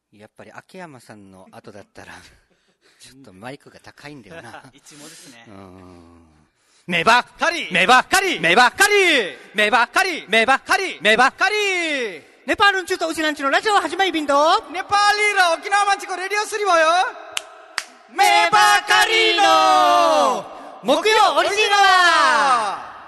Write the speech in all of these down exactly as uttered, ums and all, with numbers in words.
やっぱり秋山さんの後だったらちょっとマイクが高いんだよな。 いつもですね。 うーん。目ばっかり目ばっかり目ばっかり目ばっかり目ばっかり目ばっかりネパールンチューとウチナンチュのラジオ始まりビンドネパーリーラ沖縄マンチコレディオスリボよメバカリの木曜オリジナル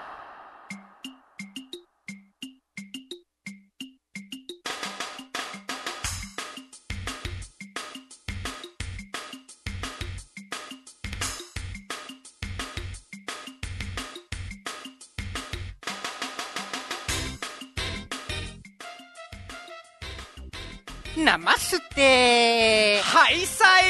ナマステーはいさい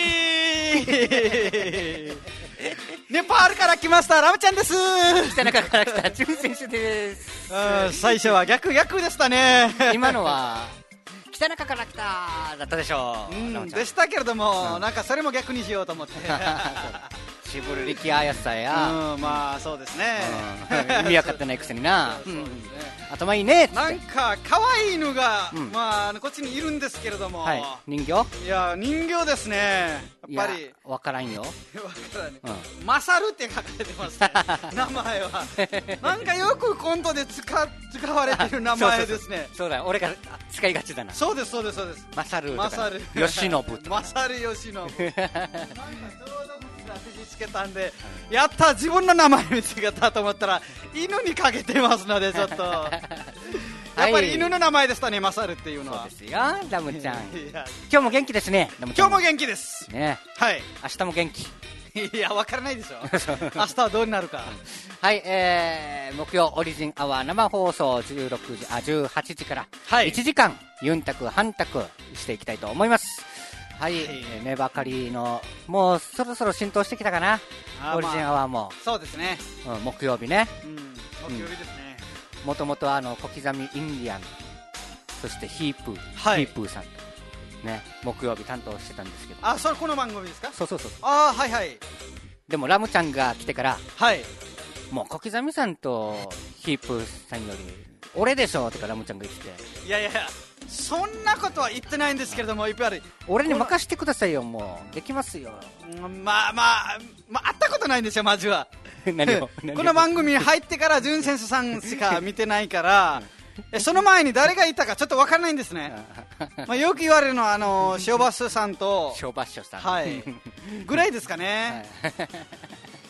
ネパールから来ましたラムちゃんです。 北中から来たジュン選手です。 最初は逆逆でしたね。 今のは北中から来ただったでしょう、 うん、でしたけれども、うん、なんかそれも逆にしようと思ってシブル力あやさや、 うん、まあそうですね、 うん、意味わかってないくせにな、うん、頭いいねって。 なんか可愛い犬が、うん、まあこっちにいるんですけれども、 はい、人形いや人形ですね。やっぱりわからんよ。 わからんね、うん、マサルって書かれてますね名前はなんかよくコントで使使われてる名前ですね。 そうだ、俺が使いがちだな。 そうですそうですそうです。 マサルマサルヨシノブマサルヨシノブなんかちょうど口つけたんで、やった自分の名前見つけたと思ったら犬にかけてますのでちょっとやっぱり犬の名前でしたね、マサルっていうのは。 そうですよ、ラムちゃん今日も元気ですね。ラムちゃん今日も元気ですね。 はい、 明日も元気いや分からないでしょ明日はどうになるかはい、えー、木曜オリジンアワー生放送じゅうろくじあじゅうはちじから、はい、いちじかんユンタクハンタクしていきたいと思います。はい、はい、ねばかりのもうそろそろ浸透してきたかな、オリジンアワーも、 まあ、そうですね、 うん、木曜日ね、 うん、木曜日ですね。 もともとあの小刻みインディアン、そしてヒープー、はい、ヒープーさんとね木曜日担当してたんですけど。 あ、それこの番組ですか。 そうそうそう。 あ、はいはい。 でもラムちゃんが来てから、 はい、 もう小刻みさんとヒープーさんより俺でしょとかラムちゃんが言って、 いやいやいやそんなことは言ってないんですけれども、やっぱり俺に任してくださいよ、もうできますよ。 まあまあ、まあ、会ったことないんですよまずは何をこの番組に入ってからジュン先生さんしか見てないからえその前に誰がいたかちょっと分からないんですねまあよく言われるのはあのショーバッシュさんとショーバッシュさん、 はい、ぐらいですかね、はい、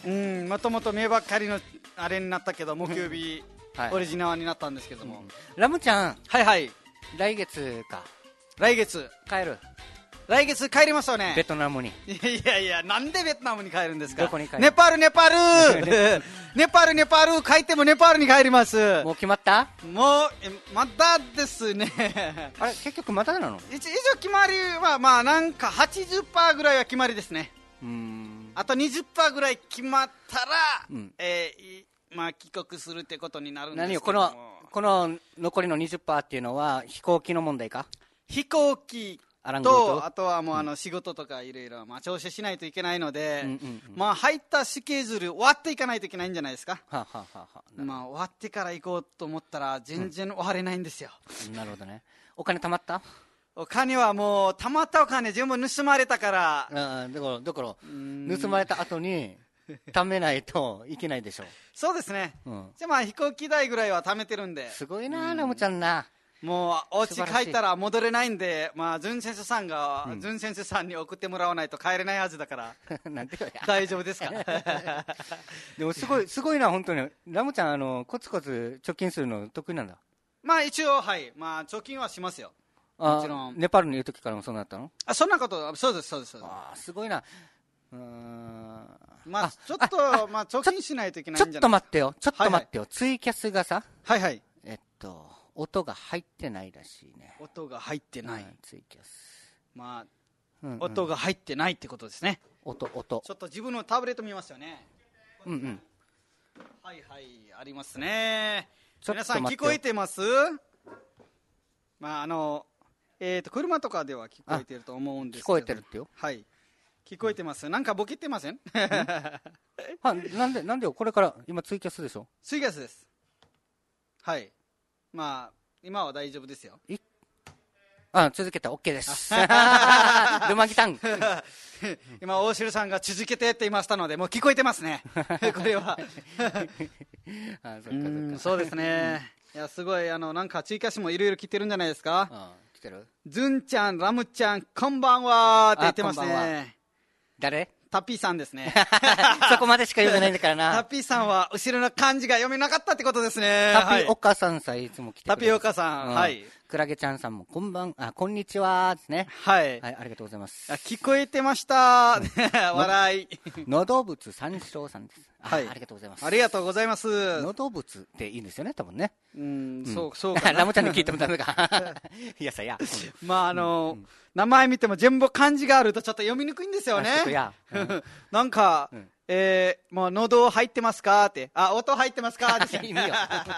うん、もともと目ばっかりのあれになったけど木曜日オリジナルになったんですけども、はい、 ラムちゃん、 はいはい、 来月か、 来月帰る、 来月帰りますよね、 ベトナムに。 いやいや、なんでベトナムに帰るんですか。 どこに帰る。 ネパールネパールネパールネパール帰ってもネパールに帰ります。 もう決まった。 もうまだですねあれ結局まだなの。 一応決まりはまあなんか はちじゅっパーセント ぐらいは決まりですね。 うーん、 あと にじゅっパーセント ぐらい決まったら、 うん、 えーまあ、帰国するってことになるんですけども。 何よこのこの残りの にじゅっパーセント っていうのは飛行機の問題か。 飛行機とあとはもうあの仕事とかいろいろ調整しないといけないので、うんうんうん、まあ入ったスケジュール終わっていかないといけないんじゃないですか。 はあはあはあ、 まあ終わってから行こうと思ったら全然終われないんですよ、 うん、なるほどね。お金貯まった。 お金はもう貯まったお金全部盗まれたから。 あだからだから盗まれた後に貯めないといけないでしょそうですね、うん、じゃあまあ飛行機代ぐらいは貯めてるんで。 すごいな、ラムちゃんな。 もうお家帰ったら戻れないんで、まあ、ジュン先生さんが、うん、ジュン先生さんに送ってもらわないと帰れないはずだからなんでよや大丈夫ですかでもすごいすごいな本当に。ラムちゃんあのコツコツ貯金するの得意なんだ。 まあ一応はい、まあ、貯金はしますよ。もちろんネパールにいる時からもそうなったの。 あそんなことそうですそうですそうです。 あすごいな。うーん、 まあちょっとまあ貯金しないといけないんじゃない。 ちょっと待ってよちょっと待ってよ、はいはい、ツイキャスがさ、 はいはい、 えっと音が入ってないらしいね。 音が入ってない、うん、 ツイキャス、 まあ、うんうん、音が入ってないってことですね。 音音ちょっと自分のタブレット見ますよね。 うんうんはいはいありますね。皆さん聞こえてます。まああのえーと車とかでは聞こえてると思うんですけど。 聞こえてるってよ。 はい聞こえてます。なんかボケてませんはなんでなんでよ。これから今ツイキャスでしょ。 ツイキャスです。はいまあ今は大丈夫ですよ。 あ、続けたら OK です。ルマギタン。 今、大城さんが続けてって言いましたので、もう聞こえてますね。これは。 あ、そっかそっか。 うんそうですね。いや、すごい、あの、なんか、ツイキャスもいろいろ来てるんじゃないですか。 あ、来てる？ ずんちゃん、ラムちゃん、こんばんはって言ってますあこんばんはね。 誰？ タッピーさんですね。 そこまでしか読めないんだからタッな。 ピーさんは後ろの漢字が読めなかったってことですね。 タピオはいカさんさ、いつも来てくれる。 タピオカさん、 うんはい。 クラゲちゃんさんも、こんばん、あ、こんにちはですね。 はい。 はい、ありがとうございますあ。聞こえてました。笑い。 のどぶつ三四郎さんです。あ、 はいありがとうございます。 ありがとうございます。 のどぶつっていいんですよね、多分ね。 うん、そう、そうかな。 ラムちゃんに聞いてもダメか。いやさや。 まあ、あの、名前見ても全部漢字があるとちょっと読みにくいんですよあそこね。 やうんなんかうん、 えー、もう喉入ってますかって。あ、音入ってますかって。 意味よ。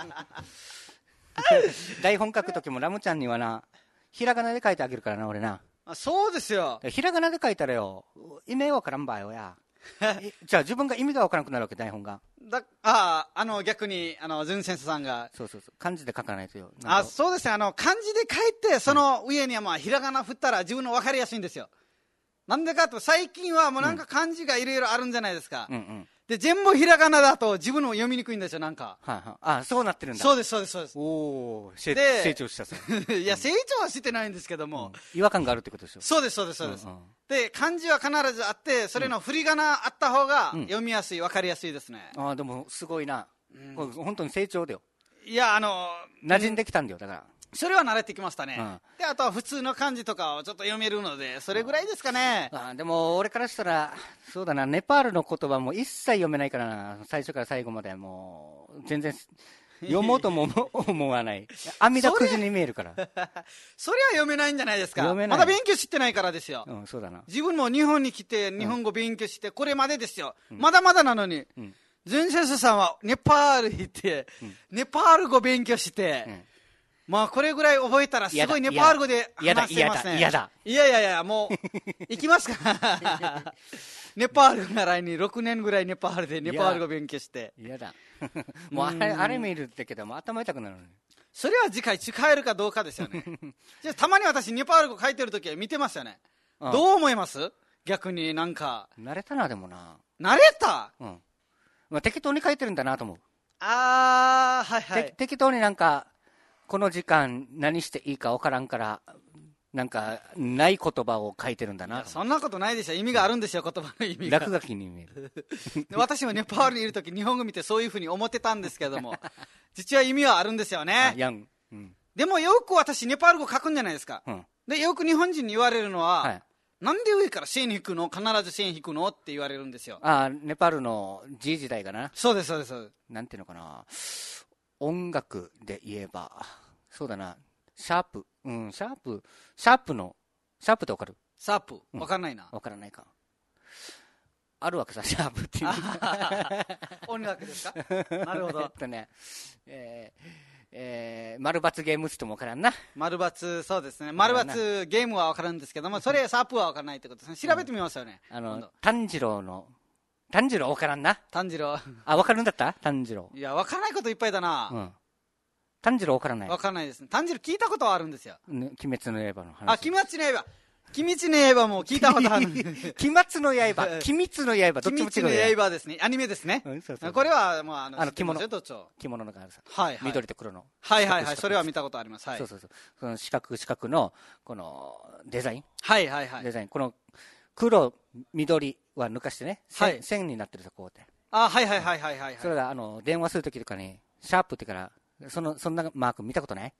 台本書くときもラムちゃんにはな、ひらがなで書いてあげるからな、俺な。 あそうですよ。 ひらがなで書いたらよ、意味わからんばよや。いじゃあ自分が意味がわからなくなるわけ、台本が。 だああの逆にあのズン先生さんがそうそうそう。漢字で書かないとよ。なんかあそうですねあの漢字で書いてその上にはまあひらがな振ったら自分の分かりやすいんですよ。なんでかと最近はもうなんか漢字がいろいろあるんじゃないですか、 うんうん。 で全部ひらがなだと自分の読みにくいんですよなんか。 はいはい。あ、そうなってるんだ。 そうですそうですそうですおお、成で成長したさ。 いや成長はしてないんですけども、 違和感があるってことでしょ。 そうですそうですそうです、 うんうんで漢字は必ずあってそれの振り仮名あった方がうん読みやすい分かりやすいですね、 ああ、でもすごいな。これ本当に成長だよ。 いやあの馴染んできたんだよ、だから。 それは慣れてきましたね、 うんであとは普通の漢字とかをちょっと読めるのでそれぐらいですかね、 あーでも俺からしたら、そうだな、ネパールの言葉も一切読めないからな、最初から最後まで、もう全然読もうとも思思わない、阿弥陀くじに見えるから、 それは読めないんじゃないですか。 読めないまだ勉強してないからですよ、 うん、そうだな、 自分も日本に来て日本語勉強してこれまでですよ、まだまだなのに、 うんジュン先生さんはネパール行って、ネパール語勉強して、 うんまあこれぐらい覚えたらすごいネパール語で話せますね。 嫌だいやいやいやもう行きますかネパール習いにろくねんぐらいネパールでネパール語勉強して嫌だ、もうあれあれ見るだけでも頭痛くなるのに、 それは次回使えるかどうかですよねじゃあたまに私ネパール語書いてるときは見てますよね、 うんどう思います？逆になんか慣れたな、でもな、 慣れた、 うんまあ、適当に書いてるんだなと思う、 あーはいはてい適当になんか、この時間、何していいか分からんから、なんか、ない言葉を書いてるんだな、 そんなことないでしょ、意味があるんですよ、言葉の意味が。 落書きに見える。 で私もネパールにいるとき、日本語見てそういうふうに思ってたんですけども、実は意味はあるんですよあね。 やん。うん。 でもよく私、ネパール語書くんじゃないですか。 うん。 で、よく日本人に言われるのは、 はい。 なんで上から線引くの必ず線引くのって言われるんですよ。 あ、ネパールの G 時代かな。 そうです、そうです、そうです。 なんていうのかな。音楽で言えば、そうだな。シャープ。うん、シャープ。シャープの、シャープってわかる？ サープ、わかんないな。 わからないか。あるわけさ、シャープっていう。 音楽ですかなるほえっど。 とね、えー、えー、丸抜ゲームってともわからんな。 丸抜、そうですね。丸抜ゲームはわかるんですけども、それサープはわからないってことですね。調べてみますよね。 あの今度、 炭治郎の、炭治郎わからんな。 炭治郎。 あ、わかるんだった炭治郎。 いや、わからないこといっぱいだな。 うん。炭治郎わからない。 わかんないですね。炭治郎聞いたことはあるんですよ。 ね鬼滅の刃の話。 あ、鬼滅の刃。鬼滅の刃も聞いたことある。 鬼滅の刃。鬼滅の刃。どっちも違うよ。 鬼滅の刃ですね。アニメですね。 うんそうそうこれは、もう、あの、 あの着物知ってますよどっちを着物のがあるさ。 はいはい。 緑と黒の。 はいはいはい。 四角それは見たことあります。はい。 そうそうそう。その四角四角の、この、デザイン。 はいはいはい。 デザイン。この、黒、緑は抜かしてね。 はい線線になってるさ、こうやって。 あ、はいはいはいはいはい。 それが、あの、電話するときとかに、シャープってから、その、そんなマーク見たことない？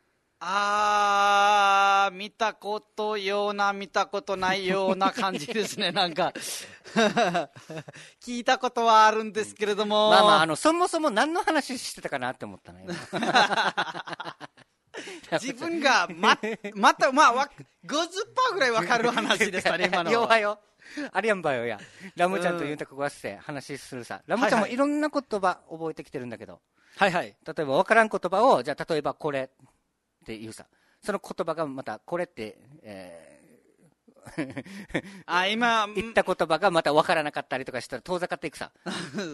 あー、見たことような、見たことないような感じですね、なんか。聞いたことはあるんですけれども。 まあまあ、あの、そもそも何の話してたかなって思ったのよ。 自分がま、また、まあ、わごじゅっパーセントぐらいわかる話でしたね、今のは。 弱よ。ありやんばよや。ラムちゃんとユンタクがして話するさ。ラムちゃんもいろんな言葉覚えてきてるんだけど。 はいはい。 例えば分からん言葉を、じゃあ例えばこれって言うさ。その言葉がまたこれって、えー、あ、今、 言った言葉がまた分からなかったりとかしたら遠ざかっていくさ。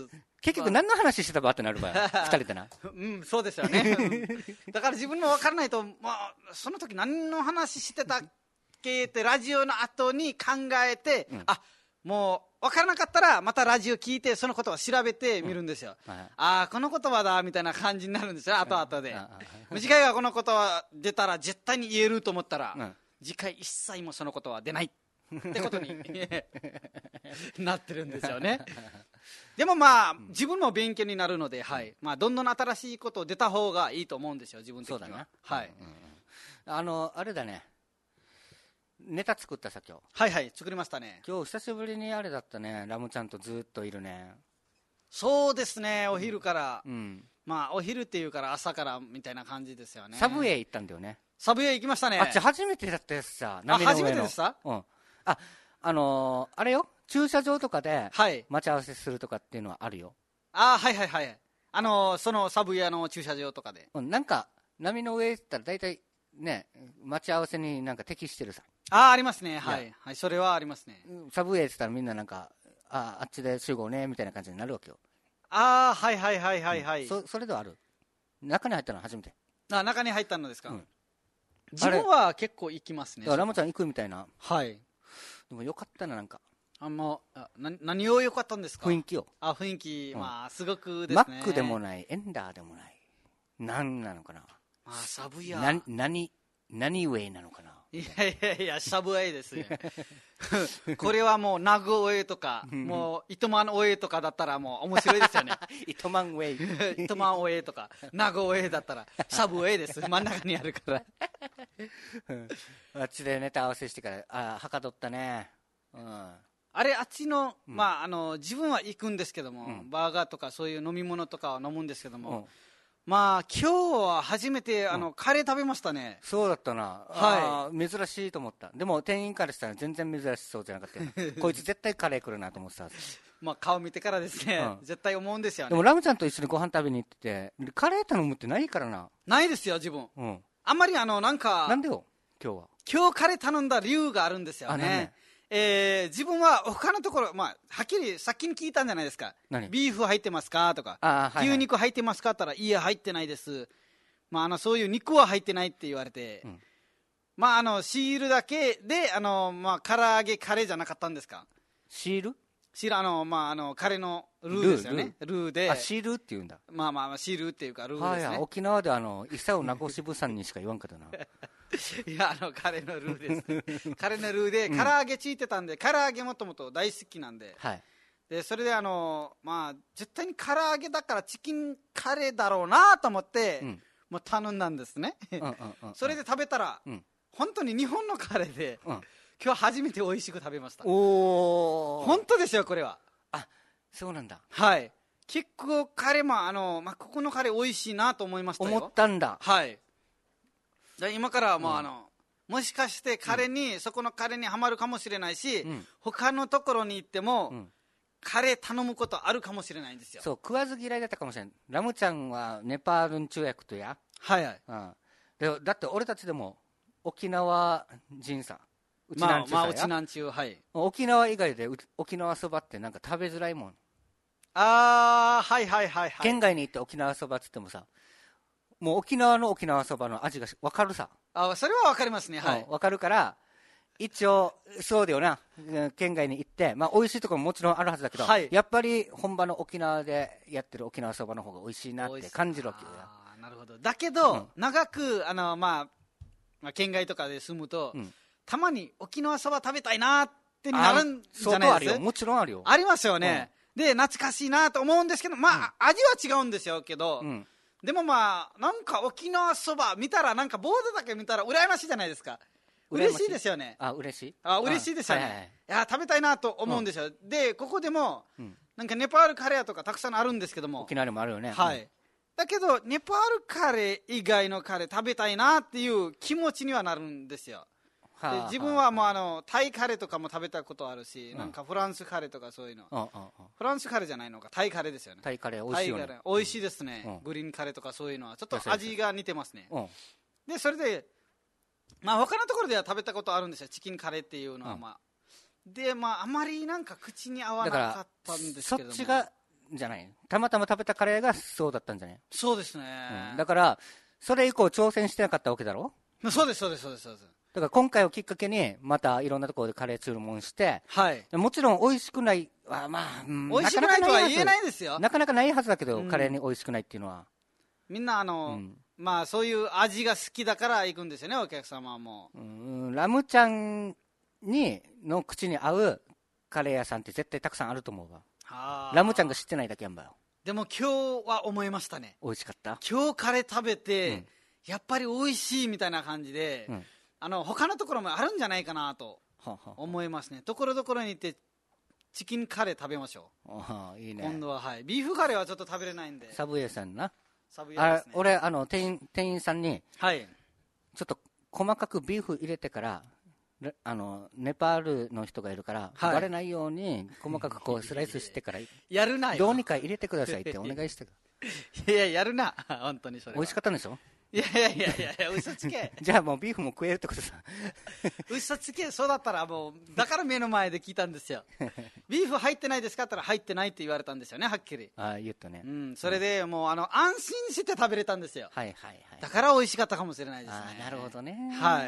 結局何の話してたばってなるばよ二人でな。 うんそうですよねだから自分も分からないと、まあ、その時何の話してたっけってラジオの後に考えて、うん、あもう分からなかったらまたラジオ聞いてその言葉調べてみるんですよ、うんはい、ああこの言葉だみたいな感じになるんですよ後々で、うん、次回はこの言葉出たら絶対に言えると思ったら、うん、次回一切もその言葉は出ないってことになってるんですよねでもまあ自分も勉強になるので、はいまあ、どんどん新しいこと出た方がいいと思うんですよ自分的には。そうだな、はい、うんうん、あのあれだねネタ作ったさ今日。 はいはい作りましたね。 今日久しぶりにあれだったねラムちゃんとずっといるね。 そうですねお昼から、 うん、 まあお昼っていうから朝からみたいな感じですよね。 サブウェイ行ったんだよね。 サブウェイ行きましたね。 あっち初めてだったやつさ。 あ初めてでした。 うんああのー、あれよ駐車場とかで待ち合わせするとかっていうのはあるよ。 あはいはいはいあのー、そのサブウェイの駐車場とかで、 うん、なんか波の上行ったら大体ね待ち合わせになんか適してるさ。 あありますねはい、はい、それはありますね。 サブウェイって言ったらみんななんかああっちで集合ねみたいな感じになるわけよ。 ああはいはいはいはいはい、 うん、そ, それではある。中に入ったのは初めて。 あ中に入ったのですか、うん、自分は結構行きますね。 ラムちゃん行くみたいな。 はいでもよかったななんかあのあな何をよかったんですか。 雰囲気を。 あ雰囲気、うん、まあすごくですね。 マックでもないエンダーでもない何なのかな。 あサブヤな何何ウェイなのかな。 いやいやいやサブウェイですねこれはもうナグウェイとかもうイトマンウェイとかだったらもう面白いですよねイトマンウェイイトマンウェイとかナグウェイだったらサブウェイです真ん中にあるからあっちでネタ合わせしてからあはかどったね、うん、 あれあっちの、うん、まああの自分は行くんですけども、うん、バーガーとかそういう飲み物とかを飲むんですけども、うんまあ今日は初めてあの、うん、カレー食べましたね。 そうだったな、はい、珍しいと思った。でも店員からしたら全然珍しそうじゃなかったよこいつ絶対カレー来るなと思ってたまあ顔見てからですね、うん、絶対思うんですよね。 でもラムちゃんと一緒にご飯食べに行っててカレー頼むってないからな。 ないですよ自分、 うん、 あんまりあのなんかなんでよ今日は今日カレー頼んだ理由があるんですよね。ねえー、自分は他のところ、まあ、はっきり先に聞いたんじゃないですか。ビーフ入ってますかとか、はいはい、牛肉入ってますかって言ったらいや入ってないです、まあ、あのそういう肉は入ってないって言われて、うんまあ、あのシールだけであの、まあ、唐揚げカレーじゃなかったんですか。 シールシールあの、まあ、あのカレーのルーですよね。ルー、ルーであシールって言うんだ。まあまあシールっていうかルーですね、 はい、沖縄であの伊佐名越部さんにしか言わんかったないやあのカレーのルーですカレーのルーで唐揚げついてたんで、うん、唐揚げもともと大好きなんで、 はい、 でそれであのまあ絶対に唐揚げだからチキンカレーだろうなと思って、うん、もう頼んだんですねそれで食べたら、うん、本当に日本のカレーで、うん、今日初めて美味しく食べました。 お本当ですよこれは。 あそうなんだ。 はい結構カレーもあの、まあ、ここのカレー美味しいなと思いましたよ。 思ったんだ。 はい今からはもう、うん、あのもしかして彼に、うん、そこのカレーにはまるかもしれないし、うん、他のところに行っても、うん、カレー頼むことあるかもしれないんですよ。 そう食わず嫌いだったかもしれない。ラムちゃんはネパールン中役とやはいはい、 うん、でだって俺たちでも沖縄人さうちなんちゅうさや、まあ、まあうちなんちゅうはい沖縄以外で沖縄そばってなんか食べづらいもん。 ああはいはいはいはい。 県外に行って沖縄そばっつってもさもう沖縄の沖縄そばの味が分かるさ。 あそれは分かりますね。はい、 うん、分かるから一応そうだよな県外に行って、まあ、美味しいところももちろんあるはずだけど、はい、やっぱり本場の沖縄でやってる沖縄そばの方が美味しいなって感じるわけよ。 あなるほど。だけど、うん、長くあの、まあ、まあ県外とかで住むと、うん、たまに沖縄そば食べたいなってなるんじゃないですか。 あるよもちろんあるよ。 ありますよね、うん、で懐かしいなと思うんですけどまあ、うん、味は違うんですよけど、うんでもまあなんか沖縄そば見たらなんかボードだけ見たら羨ましいじゃないですか。嬉しいですよね。 あ嬉しいあ嬉しいですよね、はいはいはい、いや食べたいなと思うんですよ、うん、でここでも、うん、なんかネパールカレーとかたくさんあるんですけども沖縄にもあるよね、 はい、うん、だけどネパールカレー以外のカレー食べたいなっていう気持ちにはなるんですよ。で自分はもうあのタイカレーとかも食べたことあるし、うん、なんかフランスカレーとかそういうの、うんうんうん、フランスカレーじゃないのかタイカレーですよね。 タイカレー美味しいよね。 美味しいですね、うん、グリーンカレーとかそういうのはちょっと味が似てますね、うん、でそれでまあ他のところでは食べたことあるんですよチキンカレーっていうのは、まあ、うん、でまああまりなんか口に合わなかったんですけども。 そっちがじゃない。たまたま食べたカレーがそうだったんじゃない。 そうですね、 うん、だからそれ以降挑戦してなかったわけだろ。 そうですそうですそうですそうです。 だから今回をきっかけにまたいろんなところでカレー注文して、 はい、 もちろん美味しくないはまあ、うん、 美味しくないとは言えないですよ。 なかなかないはずだけど、 うん、 カレーに美味しくないっていうのはみんなあの、うん、まあそういう味が好きだから行くんですよね、お客様も。 うん、ラムちゃんにの口に合うカレー屋さんって絶対たくさんあると思うわ。ラムちゃんが知ってないだけやんばよ。 でも今日は思いましたね。 美味しかった。 今日カレー食べて、うん、やっぱり美味しいみたいな感じで、うん、あの他のところもあるんじゃないかなと思いますね。ところどころに行ってチキンカレー食べましょう。 あいいね。 今度は、はい、ビーフカレーはちょっと食べれないんで。 サブウェイさんな。 サブウェイですね。 あ俺あの店員店員さんに、 はい、 ちょっと細かくビーフ入れてからあのネパールの人がいるから、はい、バレないように細かくこうスライスしてからやるなよ、 どうにか入れてくださいってお願いしていややるな本当に。それ美味しかったんでしょ。 いやいやいやいやいや嘘つけじゃあもうビーフも食えるってことさ嘘つけ。そうだったらもうだから目の前で聞いたんですよビーフ入ってないですかって言ったら入ってないって言われたんですよね、はっきり。 ああ言ったね、 うん、それでもうあの安心して食べれたんですよ。 はいはいはい。 だから美味しかったかもしれないですね。 あなるほどね。 はい、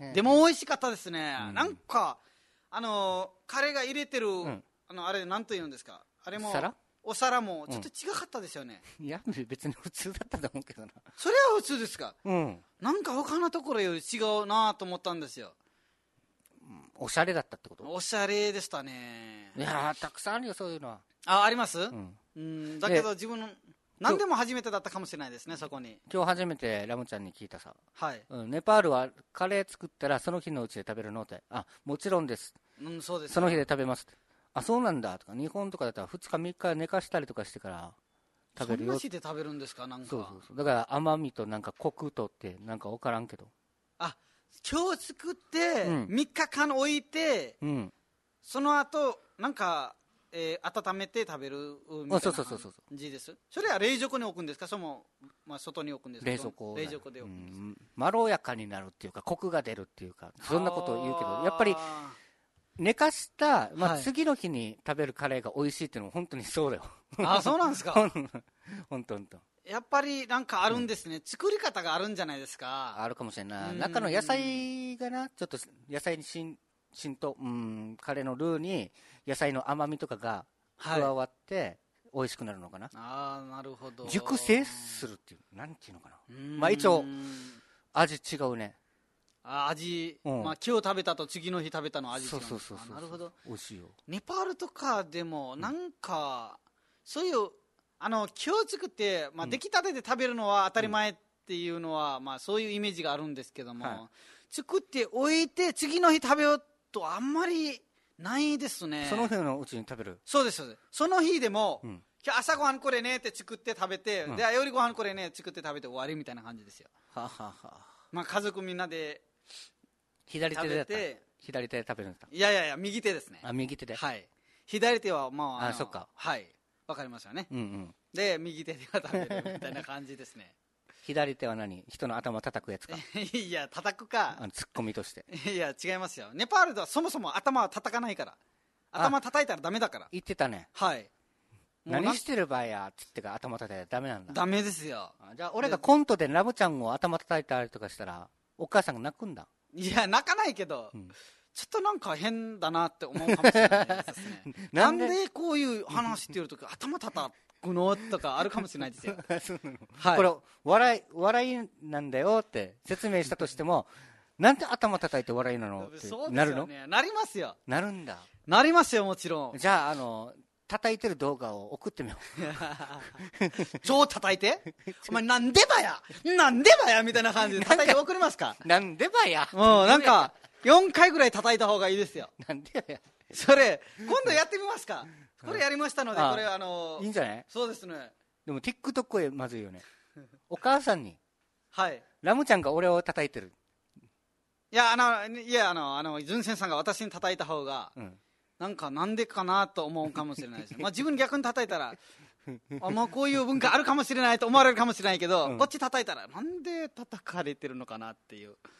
でも美味しかったですね、うん、なんかあのカレーが入れてる、うん、あのあれなんと言うんですか、あれも皿お皿もちょっと違かったですよね、 うん、いや別に普通だったと思うけどな。 それは普通ですか。うん、なんか他のところより違うなと思ったんですよ。 おしゃれだったってこと。 おしゃれでしたね。 いやたくさんあるよそういうのは。 ああります、うんうん、だけど自分の何でも初めてだったかもしれないですね。そこに今日初めてラムちゃんに聞いたさ、 はいうん、ネパールはカレー作ったらその日のうちで食べるのって。あもちろんです、 うん、そうです、ね、 その日で食べますって。あそうなんだとか、日本とかだったらふつかみっか寝かしたりとかしてから食べるよ。 そんな日で食べるんですか。なんかそうそうそう、だから甘みとなんかコクとってなんか分からんけど、 あ今日作ってみっかかん置いて、うん、その後なんか、えー、温めて食べるみたいな感じです。それは冷蔵庫に置くんですか、その、まあ、外に置くんですか。 冷蔵庫冷蔵庫で置くんです、うん、 まろやかになるっていうかコクが出るっていうかそんなことを言うけど、やっぱり寝かした、まあ、次の日に食べるカレーが美味しいっていうのも本当にそうだよ。 あそうなんですか本当本当やっぱりなんかあるんですね、うん、作り方があるんじゃないですか。 あるかもしれない。中の野菜がなちょっと野菜にしんしんとうんカレーのルーに野菜の甘みとかが加わって美味しくなるのかな、はい、 ああなるほど。 熟成するっていうなんていうのかな。まあ一応味違うね。 あ味、うんまあ、今日食べたと次の日食べたの味違うんですか。そうそうそうそう。なるほど。 美味しいよ。 ネパールとかでもなんか、うん、そういうあの今日作って、まあ、出来たてで食べるのは当たり前っていうのは、うんまあ、そういうイメージがあるんですけども、はい、作っておいて次の日食べようとあんまりないですね。 その日のうちに食べる。 そうですその日でも、うん、今日朝ごはんこれねって作って食べて、うん、で夜ごはんこれね作って食べて終わりみたいな感じですよ。 ははは、 まあ、家族みんなで左手でやった左手で食べるんだった。 いやいやいや右手ですね。 あ右手で。 はい。左手はまああそっかはいわかりますよね、 うんうん、 で右手では食べるみたいな感じですね。 左手は何、人の頭叩くやつか。 いや叩くかあのツッコミとして。 いや違いますよ。ネパールではそもそも頭は叩かないから。頭叩いたらダメだから。 言ってたね。 はい。 何してる場合やっつってか頭叩いたらダメなんだ。 ダメですよ。 じゃあ俺がコントでラブちゃんを頭叩いたりとかしたらお母さんが泣くんだ。 いや泣かないけど、うん、ちょっとなんか変だなって思うかもしれないですね。なんでこういう話してるとき頭叩くのとかあるかもしれないですよ。 そうなの、はい、これ笑い笑いなんだよって説明したとしてもなんで頭叩いて笑いなのってなるの。そうですよね。 なりますよ。 なるんだ。 なりますよもちろん。 じゃああの叩いてる動画を送ってみよう。超叩いてお前なんでばやなんでばやみたいな感じで叩いて送りますか。 なんでばやもうなんかよんかいぐらい叩いた方がいいですよ。 なんでやそれ今度やってみますか。これやりましたので、これあのいいんじゃない。 そうですね。 でも TikTok へまずいよね。お母さんにはいラムちゃんが俺を叩いてる。 いやあのいやあのあのジュンセンさんが私に叩いた方が、うんなんかなんでかなと思うかもしれないです。まあ自分逆に叩いたらあ、まあ、こういう文化あるかもしれないと思われるかもしれないけど、うん、こっち叩いたらなんで叩かれてるのかなっていう。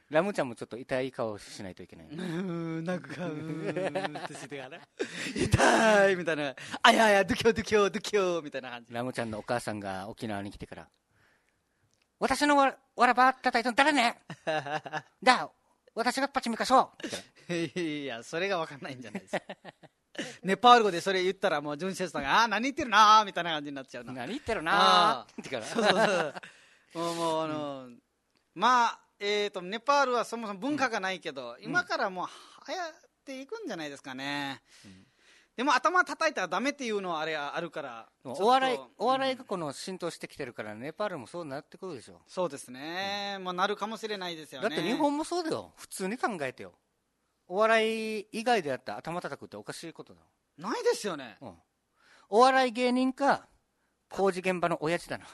ラムちゃんもちょっと痛い顔しないといけない。 うーん、なんか、うーんってしてから、痛いみたいな、あやや、ドゥキョドゥキョドゥキョみたいな感じ。 ラムちゃんのお母さんが沖縄に来てから、私のわわらば叩いたの誰ねだ、私がパチミカそういや、それが分かんないんじゃないですか。ネパール語でそれ言ったら、もう、ジュンシェスさんが、あー、何言ってるなーみたいな感じになっちゃうな。 何言ってるなーってから。 そうそうそうもう、もう、あの、うん、まあ、えーと、ネパールはそもそも文化がないけど、うん、今からもう、流行っていくんじゃないですかね。うん、でも、頭叩いたらダメっていうのはあれあるから、 お笑い、お笑いがこの浸透してきてるから、ネパールもそうなってくるでしょ。 そうですね。うん、まあ、なるかもしれないですよね。 だって日本もそうだよ。普通に考えてよ。お笑い以外でやったら頭叩くっておかしいことだ。 ないですよね。 うん、お笑い芸人か工事現場の親父だな。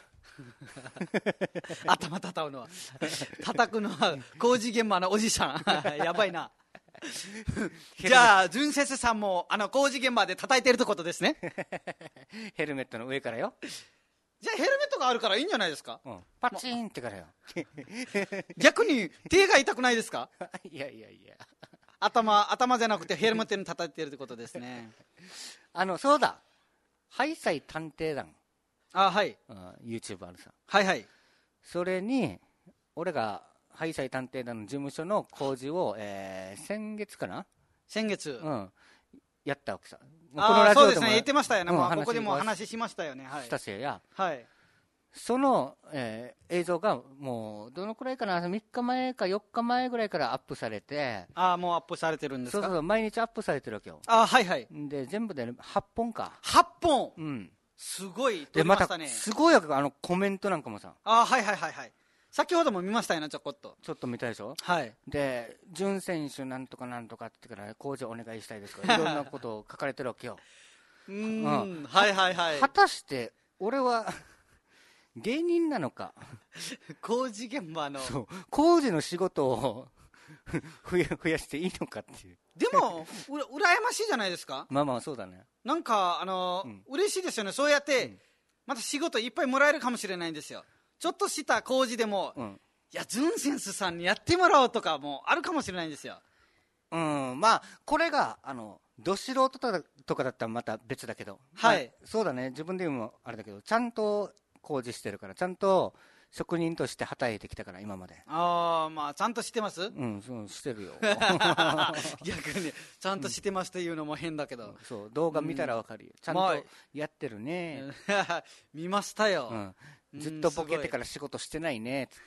頭叩くのは叩くのは工事現場のおじさん。やばいな。じゃあ純節さんもあの工事現場で叩いてるってことですね。 ヘルメットの上からよ。 じゃあヘルメットがあるからいいんじゃないですか。 うん、パチンってからよ。 逆に手が痛くないですか。 いやいやいや、 頭頭じゃなくてヘルメットに叩いてるってことですね。 あのそうだ、ハイサイ探偵団、 あ、はい、 うん、YouTuber あるさ、 はいはい、それに俺がハイサイ探偵団の事務所の工事を、えー、先月かな、 先月、 うん、やったわけさ。 ああ、そうですね、言ってましたよね、うん、まあ、ここでも話しましたよね、はい、 したせいや、 はい、 その、えー、映像がもうどのくらいかな、みっかまえかよっかまえぐらいからアップされて、 ああ、もうアップされてるんですか。 そうそう、毎日アップされてるわけよ。 ああ、はいはい。 で全部ではっぽんか。 はっぽん、 うん、 すごい撮りましたね。 でまたすごいわけ、あのコメントなんかもさ、 ああ、はいはいはいはい、先ほども見ましたよね、ちょこっと。 ちょっと見たでしょ。 はい。 で、潤選手なんとかなんとかってから、工事お願いしたいですから、いろんなことを書かれてるわけよ。 うーん、うん、はいはいはい。 果たして、俺は、芸人なのか。 工事現場の。 そう。工事の仕事を増や、増やしていいのかっていう。 でも、うら、羨ましいじゃないですか。 まあまあ、そうだね。 なんか、あのー、うん、嬉しいですよね。そうやって、うん、また仕事いっぱいもらえるかもしれないんですよ。ちょっとした工事でも、うん、いや、ジュンセンスさんにやってもらおうとかもあるかもしれないんですよ。 うん、まあ、これが、あの、ど素人とかだったらまた別だけど、 はい、 まあ、そうだね、自分で言うのもあれだけど、ちゃんと工事してるから、ちゃんと職人として働いてきたから、今まで。 ああ、まあ、ちゃんとしてます。 うん、そう、してるよ。 逆に、ちゃんとしてますっていうのも変だけど。うん、 そう、動画見たらわかるよ。ちゃんとやってるね。 見ましたよ。 うん、ずっとボケてから仕事してないね、つって。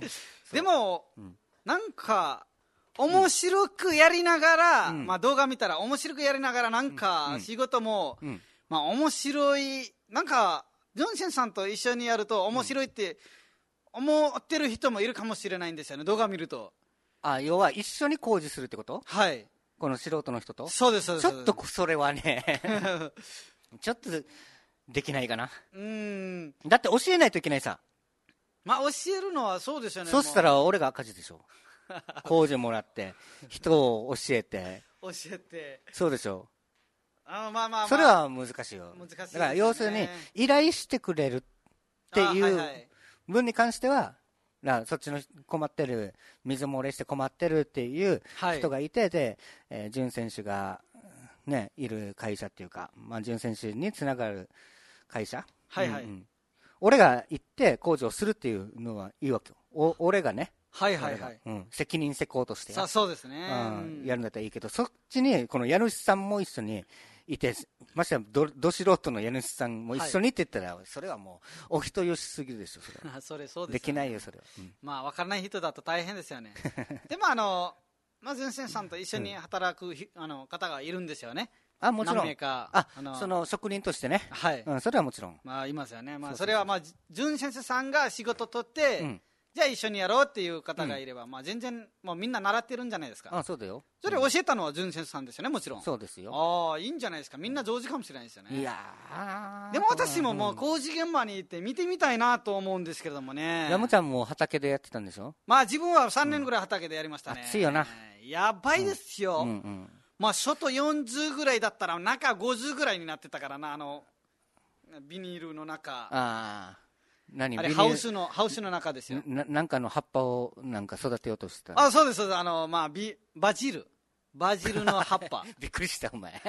でも、うん、なんか、面白くやりながら、うん、まあ動画見たら面白くやりながらなんか仕事も、うん、まあ面白い、なんか、ジョンセンさんと一緒にやると面白いって思ってる人もいるかもしれないんですよね、動画見ると。 あ、要は一緒に工事するってこと？ はい。 この素人の人と？ そうです、そうです。 ちょっとそれはね、ちょっとできないかな。 うーん。 だって教えないといけないさ。 まあ教えるのはそうですよね。 そしたら俺が赤字でしょ。工事もらって人を教えて教えて、 そうでしょ。 あ、まあまあまあ、 それは難しいよ。 難しいですね。 だから要するに依頼してくれるっていう分に関しては、なそっちの困ってる、水漏れして困ってるっていう人がいて、はい、で、えー、潤選手がねいる会社っていうか、まあ潤選手につながる会社、 はいはい、 うんうん、俺が行って工事をするっていうのはいいわけよ。お俺がね。 はいはいはい、 うん、責任施工としてさそうですね、 うん、やるんだったらいいけど、そっちにこの家主さんも一緒にいて、ましてや ど, ど素人の家主さんも一緒にって言ったら、はい、それはもうお人よしすぎるでしょ。それはそれそうです、ね、 できないよそれは、うん、 まあ分からない人だと大変ですよね。でもあのまあ、ジュンセンさんと一緒に働く、うん、あの方がいるんですよね。 あ、もちろん。 何名か、 あ、あのその職人としてね。 はい。 うん、それはもちろん。 まあいますよね。まあそれはまあジュンセンさんが仕事取って、うん、じゃあ一緒にやろうっていう方がいれば、うん、まあ全然もうみんな習ってるんじゃないですか。 あ、そうだよ。 それ教えたのはジュンセンさんですよね、もちろん。 そうですよ。 ああ、いいんじゃないですか。みんな上手かもしれないですよね。 いやー。でも私ももう工事現場に行って見てみたいなと思うんですけれどもね。 ラムちゃんも畑でやってたんでしょ。 まあ自分はさんねんぐらい畑でやりましたね。 うん、暑いよな。 やばいですよ。 うんうんうん、 まあ外よんじゅうぐらいだったら中ごじゅうぐらいになってたからな、あのビニールの中。 ああ、 何あれハウスのハウスの中ですよ。 ななんかの葉っぱをなんか育てようとした。 あ、そうですそうです。あのまあビバジルバジルの葉っぱ。 びっくりしたお前。